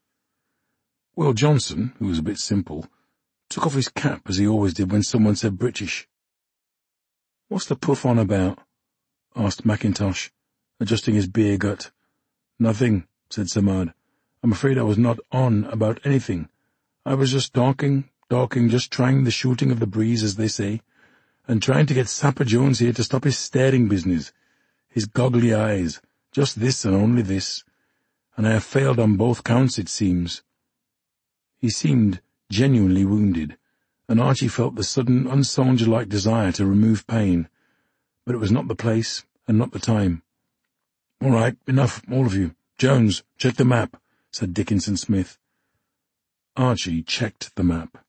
Will Johnson, who was a bit simple, took off his cap as he always did when someone said British. "What's the puff on about?" asked Mackintosh, adjusting his beer gut. "Nothing," said Samad. "I'm afraid I was not on about anything. I was just talking, talking, just trying the shooting of the breeze, as they say, and trying to get Sapper Jones here to stop his staring business, his goggly eyes, just this and only this, and I have failed on both counts, it seems." He seemed genuinely wounded, and Archie felt the sudden, unsoldier-like desire to remove pain, but it was not the place and not the time. "All right, enough, all of you. Jones, check the map," said Dickinson Smith. Archie checked the map.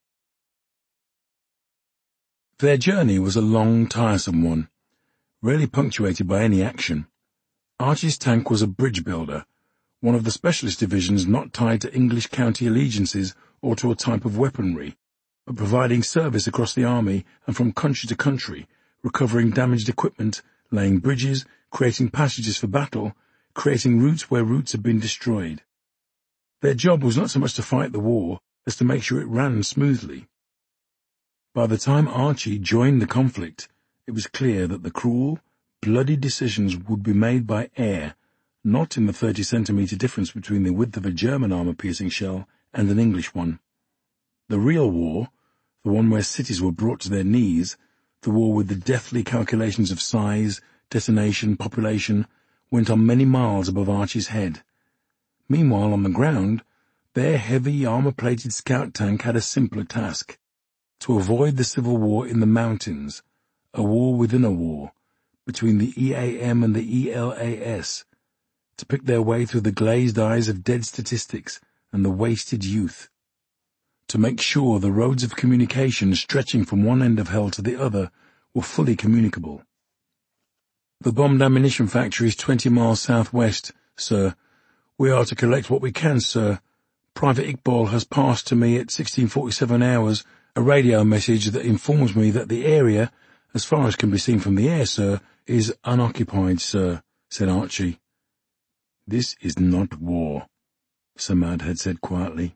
Their journey was a long, tiresome one, rarely punctuated by any action. Archie's tank was a bridge builder, one of the specialist divisions not tied to English county allegiances or to a type of weaponry, but providing service across the army and from country to country, recovering damaged equipment, laying bridges, creating passages for battle, creating routes where routes had been destroyed. Their job was not so much to fight the war as to make sure it ran smoothly. By the time Archie joined the conflict, it was clear that the cruel, bloody decisions would be made by air, not in the thirty centimetre difference between the width of a German armour-piercing shell and an English one. The real war, the one where cities were brought to their knees, the war with the deathly calculations of size, detonation, population, went on many miles above Archie's head. Meanwhile, on the ground, their heavy, armour-plated scout tank had a simpler task: to avoid the civil war in the mountains, a war within a war, between the E A M and the E L A S, to pick their way through the glazed eyes of dead statistics and the wasted youth, to make sure the roads of communication stretching from one end of hell to the other were fully communicable. "The bombed ammunition factory is twenty miles southwest, sir. We are to collect what we can, sir. Private Iqbal has passed to me at sixteen forty-seven hours a radio message that informs me that the area, as far as can be seen from the air, sir, is unoccupied, sir," said Archie. "This is not war," Samad had said quietly.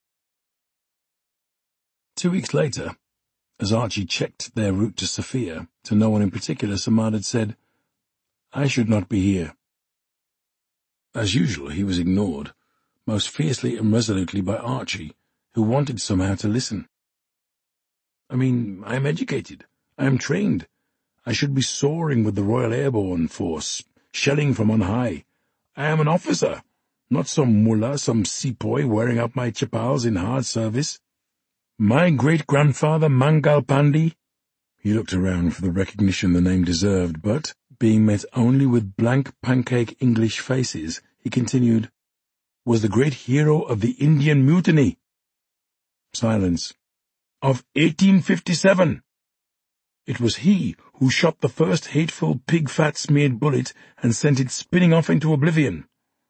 Two weeks later, as Archie checked their route to Sofia, to no one in particular, Samad had said, "I should not be here." As usual, he was ignored, most fiercely and resolutely by Archie, who wanted somehow to listen. I mean, I am educated. I am trained. I should be soaring with the Royal Airborne Force, shelling from on high. I am an officer, not some mullah, some sepoy wearing out my chapals in hard service. My great-grandfather Mangal Pandey—" He looked around for the recognition the name deserved, but, being met only with blank pancake English faces, he continued, "was the great hero of the Indian Mutiny." Silence. "Of eighteen fifty-seven. It was he who shot the first hateful pig-fat-smeared bullet and sent it spinning off into oblivion."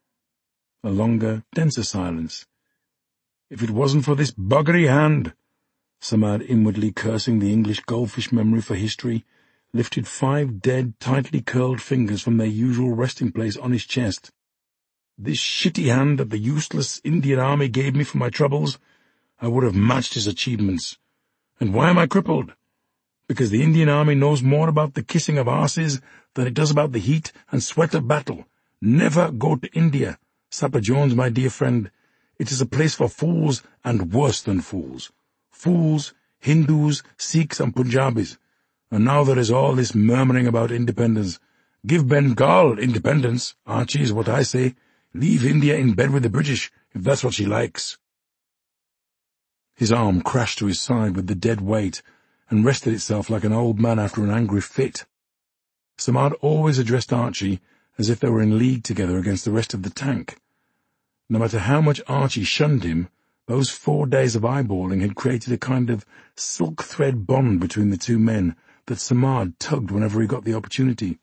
A longer, denser silence. "If it wasn't for this buggery hand," Samad, inwardly cursing the English goldfish memory for history, lifted five dead, tightly curled fingers from their usual resting place on his chest. "This shitty hand that the useless Indian army gave me for my troubles, I would have matched his achievements. And why am I crippled? Because the Indian army knows more about the kissing of arses than it does about the heat and sweat of battle. Never go to India, Sapper Jones, my dear friend. It is a place for fools and worse than fools. Fools, Hindus, Sikhs and Punjabis. And now there is all this murmuring about independence. Give Bengal independence, Archie, is what I say. Leave India in bed with the British, if that's what she likes." His arm crashed to his side with the dead weight, and rested itself like an old man after an angry fit. Samad always addressed Archie as if they were in league together against the rest of the tank. No matter how much Archie shunned him, those four days of eyeballing had created a kind of silk-thread bond between the two men that Samad tugged whenever he got the opportunity.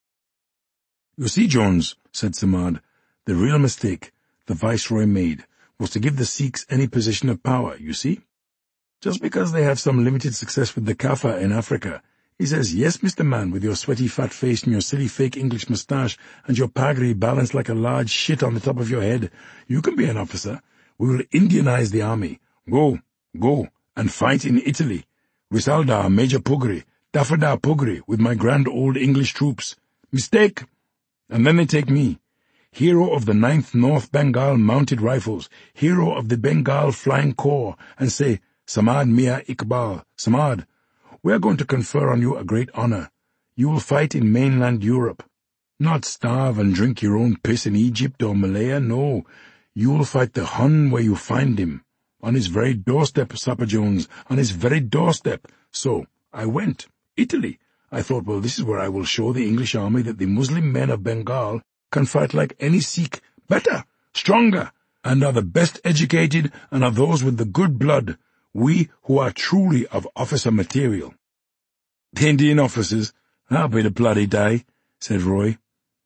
"You see, Jones," said Samad, "the real mistake the Viceroy made was to give the Sikhs any position of power, you see? Just because they have some limited success with the Kaffir in Africa, he says, 'Yes, Mister Man, with your sweaty fat face and your silly fake English moustache and your pagri balanced like a large shit on the top of your head, you can be an officer. We will Indianize the army. Go, go, and fight in Italy. Risaldar, Major Pugri, Daffodar Pugri, with my grand old English troops. Mistake! And then they take me, hero of the ninth North Bengal Mounted Rifles, hero of the Bengal Flying Corps, and say, 'Samad Mia Iqbal, Samad, we are going to confer on you a great honor. You will fight in mainland Europe. Not starve and drink your own piss in Egypt or Malaya, no. You will fight the Hun where you find him. On his very doorstep, Sapper Jones, on his very doorstep.' So, I went. Italy. I thought, well, this is where I will show the English army that the Muslim men of Bengal can fight like any Sikh, better, stronger, and are the best educated and are those with the good blood, we who are truly of officer material." "The Indian officers, that'll be the bloody day," said Roy.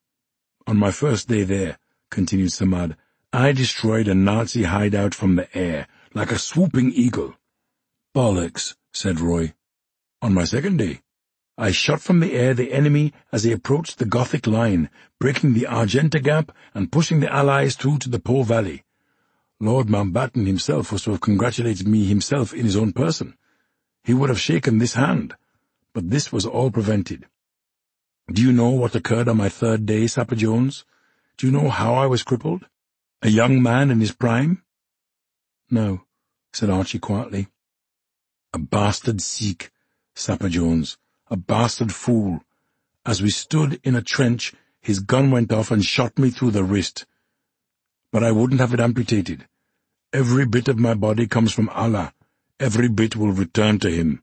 "On my first day there," continued Samad, "I destroyed a Nazi hideout from the air, like a swooping eagle." "Bollocks," said Roy. "On my second day, I shot from the air the enemy as he approached the Gothic line, breaking the Argenta Gap and pushing the Allies through to the Po Valley. Lord Mountbatten himself was to have congratulated me himself in his own person. He would have shaken this hand, but this was all prevented. Do you know what occurred on my third day, Sapper Jones? Do you know how I was crippled? A young man in his prime?" "No," said Archie quietly. "A bastard Sikh, Sapper Jones, a bastard fool. As we stood in a trench, his gun went off and shot me through the wrist. But I wouldn't have it amputated. Every bit of my body comes from Allah. Every bit will return to him."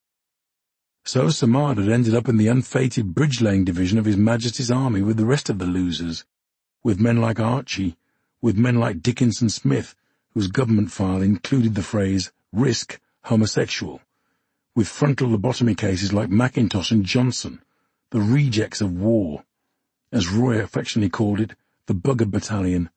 So Samad had ended up in the unfated bridge-laying division of His Majesty's army with the rest of the losers, with men like Archie, with men like Dickinson Smith, whose government file included the phrase, "risk homosexual," with frontal lobotomy cases like Mackintosh and Johnson, the rejects of war, as Roy affectionately called it, the Bugger Battalion.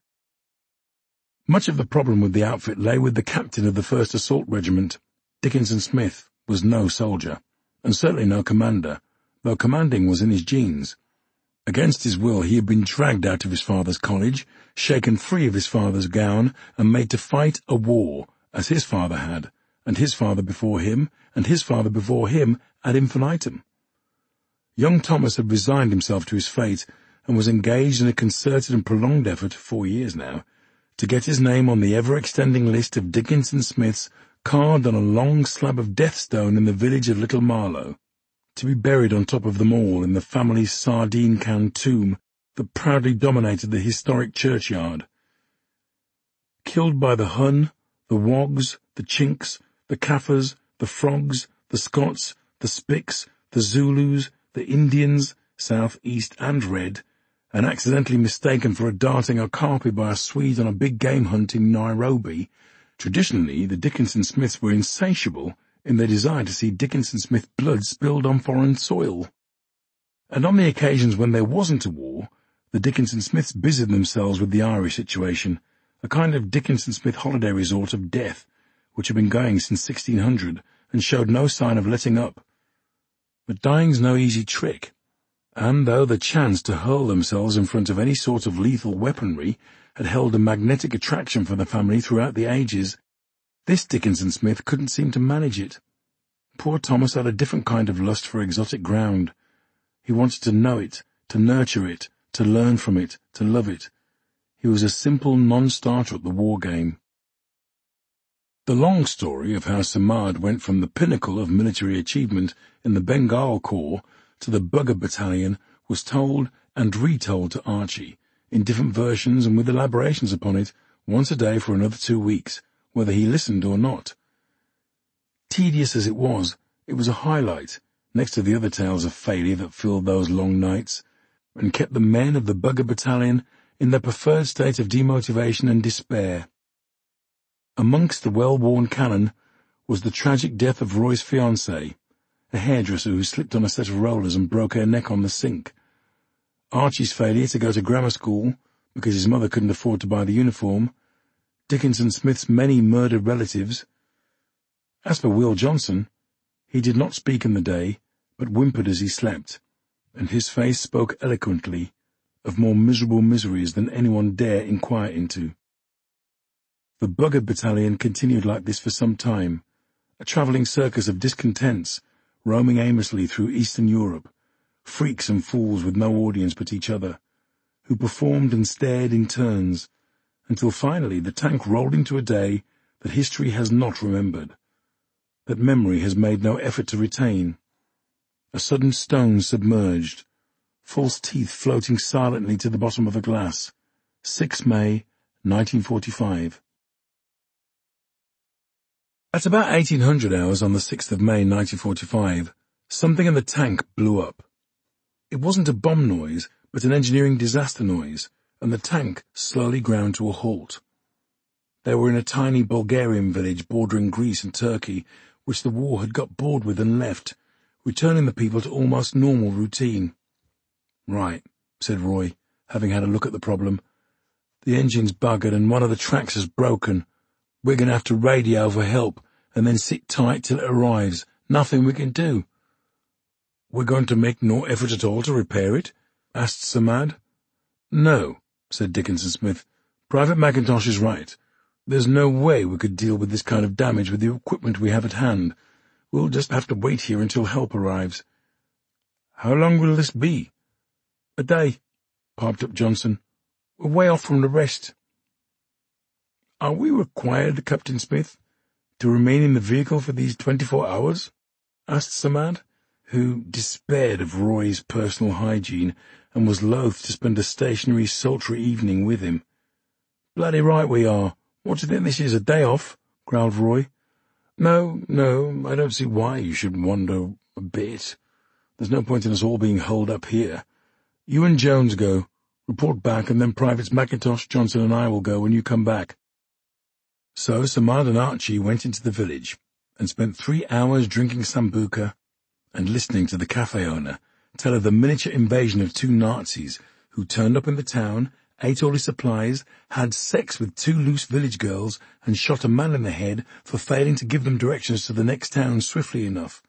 Much of the problem with the outfit lay with the captain of the first Assault Regiment. Dickinson Smith was no soldier, and certainly no commander, though commanding was in his genes. Against his will he had been dragged out of his father's college, shaken free of his father's gown, and made to fight a war, as his father had, and his father before him, and his father before him, ad infinitum. Young Thomas had resigned himself to his fate, and was engaged in a concerted and prolonged effort, four years now, to get his name on the ever-extending list of Dickinson Smith's carved on a long slab of death stone in the village of Little Marlow, to be buried on top of them all in the family's sardine can tomb that proudly dominated the historic churchyard. Killed by the Hun, the Wogs, the Chinks, the Kaffirs, the Frogs, the Scots, the Spiks, the Zulus, the Indians, South, East and Red, and accidentally mistaken for a darting okapi by a Swede on a big game hunt in Nairobi, traditionally the Dickinson Smiths were insatiable in their desire to see Dickinson Smith blood spilled on foreign soil. And on the occasions when there wasn't a war, the Dickinson Smiths busied themselves with the Irish situation, a kind of Dickinson Smith holiday resort of death, which had been going since sixteen hundred and showed no sign of letting up. But dying's no easy trick, and though the chance to hurl themselves in front of any sort of lethal weaponry had held a magnetic attraction for the family throughout the ages, this Dickinson Smith couldn't seem to manage it. Poor Thomas had a different kind of lust for exotic ground. He wanted to know it, to nurture it, to learn from it, to love it. He was a simple non-starter at the war game. The long story of how Samad went from the pinnacle of military achievement in the Bengal Corps to the Bugger Battalion was told and retold to Archie, in different versions and with elaborations upon it, once a day for another two weeks, whether he listened or not. Tedious as it was, it was a highlight, next to the other tales of failure that filled those long nights, and kept the men of the Bugger Battalion in their preferred state of demotivation and despair. Amongst the well-worn canon was the tragic death of Roy's fiancée, a hairdresser who slipped on a set of rollers and broke her neck on the sink. Archie's failure to go to grammar school, because his mother couldn't afford to buy the uniform. Dickinson Smith's many murdered relatives. As for Will Johnson, he did not speak in the day, but whimpered as he slept, and his face spoke eloquently of more miserable miseries than anyone dare inquire into. The Bugger Battalion continued like this for some time, a travelling circus of discontents, roaming aimlessly through Eastern Europe, freaks and fools with no audience but each other, who performed and stared in turns, until finally the tank rolled into a day that history has not remembered, that memory has made no effort to retain. A sudden stone submerged, false teeth floating silently to the bottom of a glass. sixth of May, nineteen forty-five. At about eighteen hundred hours on the sixth of May, nineteen forty-five, something in the tank blew up. It wasn't a bomb noise, but an engineering disaster noise, and the tank slowly ground to a halt. They were in a tiny Bulgarian village bordering Greece and Turkey, which the war had got bored with and left, returning the people to almost normal routine. "Right," said Roy, having had a look at the problem. "The engine's buggered and one of the tracks has broken. We're going to have to radio for help and then sit tight till it arrives. Nothing we can do." "We're going to make no effort at all to repair it?" asked Samad. "No," said Dickinson Smith. "Private Mackintosh is right. There's no way we could deal with this kind of damage with the equipment we have at hand. We'll just have to wait here until help arrives." "How long will this be?" "A day," piped up Johnson. "We're way off from the rest." "Are we required, Captain Smith, to remain in the vehicle for these twenty-four hours?" asked Samad, who despaired of Roy's personal hygiene and was loath to spend a stationary, sultry evening with him. "Bloody right we are. What do you think this is, a day off?" growled Roy. No, no, I don't see why you should wander a bit. There's no point in us all being holed up here. You and Jones go. Report back, and then Privates Mackintosh, Johnson, and I will go when you come back." So Samad and Archie went into the village and spent three hours drinking sambuca and listening to the cafe owner tell of the miniature invasion of two Nazis who turned up in the town, ate all his supplies, had sex with two loose village girls, and shot a man in the head for failing to give them directions to the next town swiftly enough.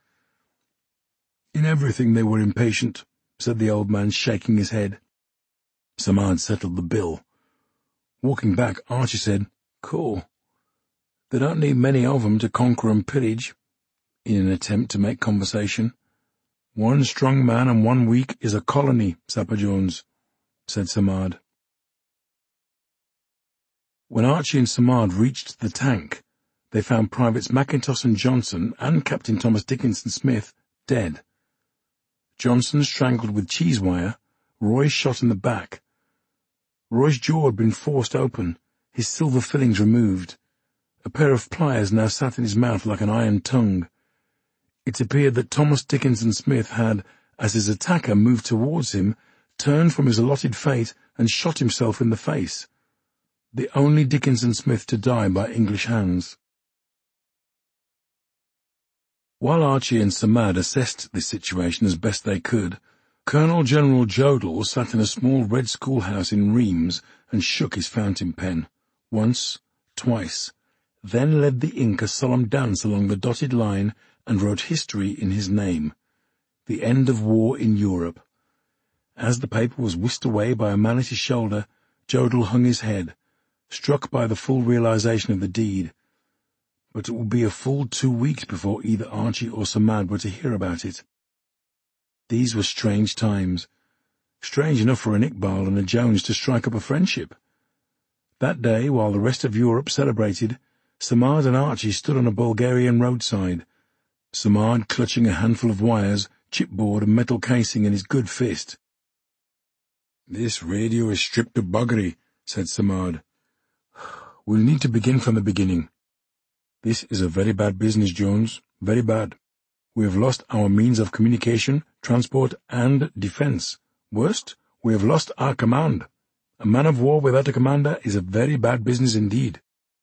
"In everything they were impatient," said the old man, shaking his head. Samad settled the bill. Walking back, Archie said, "Cool. They don't need many of 'em to conquer and pillage," in an attempt to make conversation. "One strong man and one weak is a colony, Sapper Jones," said Samad. When Archie and Samad reached the tank, they found Privates Mackintosh and Johnson and Captain Thomas Dickinson Smith dead. Johnson strangled with cheese wire, Roy shot in the back. Roy's jaw had been forced open, his silver fillings removed. A pair of pliers now sat in his mouth like an iron tongue. It appeared that Thomas Dickinson Smith had, as his attacker moved towards him, turned from his allotted fate and shot himself in the face. The only Dickinson Smith to die by English hands. While Archie and Samad assessed this situation as best they could, Colonel General Jodl sat in a small red schoolhouse in Reims and shook his fountain pen, once, twice, then led the ink a solemn dance along the dotted line and wrote history in his name. The end of war in Europe. As the paper was whisked away by a man at his shoulder, Jodl hung his head, struck by the full realization of the deed. But it would be a full two weeks before either Archie or Samad were to hear about it. These were strange times. Strange enough for an Iqbal and a Jones to strike up a friendship. That day, while the rest of Europe celebrated, Samad and Archie stood on a Bulgarian roadside, Samad clutching a handful of wires, chipboard and metal casing in his good fist. "This radio is stripped of buggery," said Samad. "We'll need to begin from the beginning. This is a very bad business, Jones, very bad. We have lost our means of communication, transport, and defense. Worst, we have lost our command. A man of war without a commander is a very bad business indeed."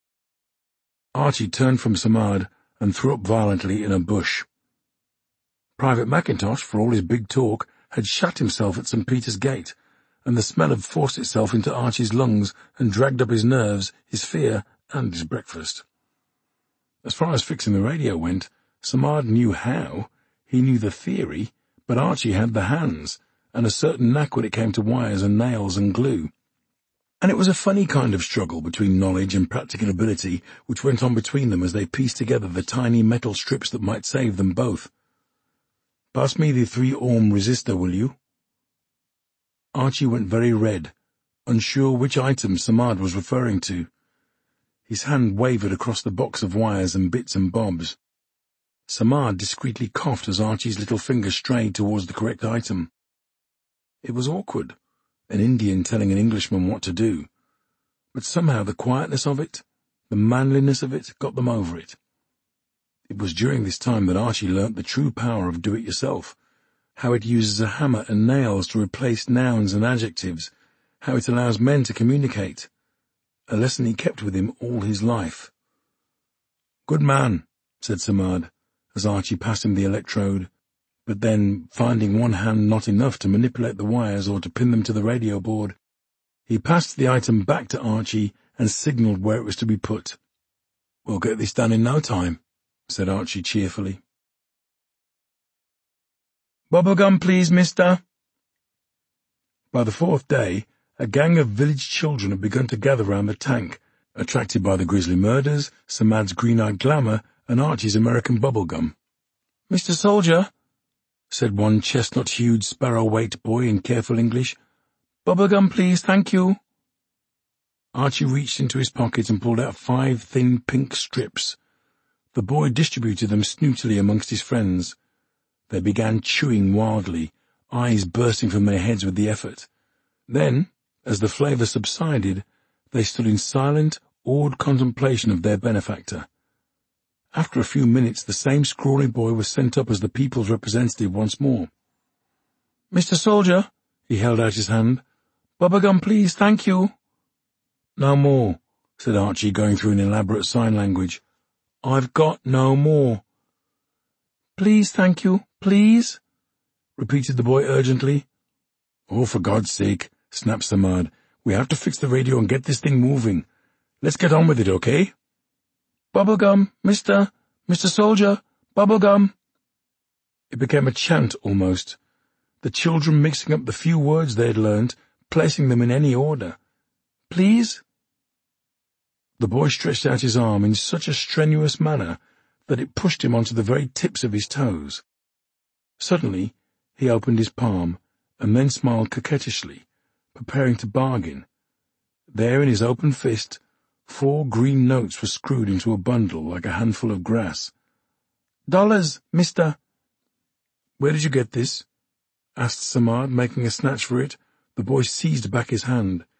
Archie turned from Samad and threw up violently in a bush. Private Mackintosh, for all his big talk, had shut himself at Saint Peter's Gate, and the smell had forced itself into Archie's lungs and dragged up his nerves, his fear, and his breakfast. As far as fixing the radio went, Samad knew how, he knew the theory, but Archie had the hands, and a certain knack when it came to wires and nails and glue. And it was a funny kind of struggle between knowledge and practical ability which went on between them as they pieced together the tiny metal strips that might save them both. "Pass me the three-ohm resistor, will you?" Archie went very red, unsure which item Samad was referring to. His hand wavered across the box of wires and bits and bobs. Samad discreetly coughed as Archie's little finger strayed towards the correct item. It was awkward, an Indian telling an Englishman what to do, but somehow the quietness of it, the manliness of it, got them over it. It was during this time that Archie learnt the true power of do-it-yourself, how it uses a hammer and nails to replace nouns and adjectives, how it allows men to communicate, a lesson he kept with him all his life. "Good man," said Samad, as Archie passed him the electrode, but then, finding one hand not enough to manipulate the wires or to pin them to the radio board, he passed the item back to Archie and signalled where it was to be put. "We'll get this done in no time," said Archie cheerfully. "Bubblegum, please, mister." By the fourth day, a gang of village children had begun to gather round the tank, attracted by the grisly murders, Samad's green-eyed glamour, and Archie's American bubblegum. "Mister Soldier," said one chestnut-hued, sparrow-weight boy in careful English, "bubblegum, please, thank you." Archie reached into his pocket and pulled out five thin pink strips. The boy distributed them snootily amongst his friends. They began chewing wildly, eyes bursting from their heads with the effort. Then, as the flavour subsided, they stood in silent, awed contemplation of their benefactor. After a few minutes, the same scrawny boy was sent up as the people's representative once more. "Mister Soldier," he held out his hand, "bubblegum, please, thank you." "No more," said Archie, going through an elaborate sign language. "I've got no more." "Please, thank you, please," repeated the boy urgently. "Oh, for God's sake," snapped Samad, "we have to fix the radio and get this thing moving. Let's get on with it, okay?" "Bubblegum, mister, Mister Soldier, bubblegum." It became a chant almost, the children mixing up the few words they had learnt, placing them in any order. "Please?" The boy stretched out his arm in such a strenuous manner that it pushed him onto the very tips of his toes. Suddenly, he opened his palm, and then smiled coquettishly, preparing to bargain. There in his open fist, Four green notes were screwed into a bundle like a handful of grass. "Dollars, mister." "Where did you get this?" asked Samad, making a snatch for it. The boy seized back his hand.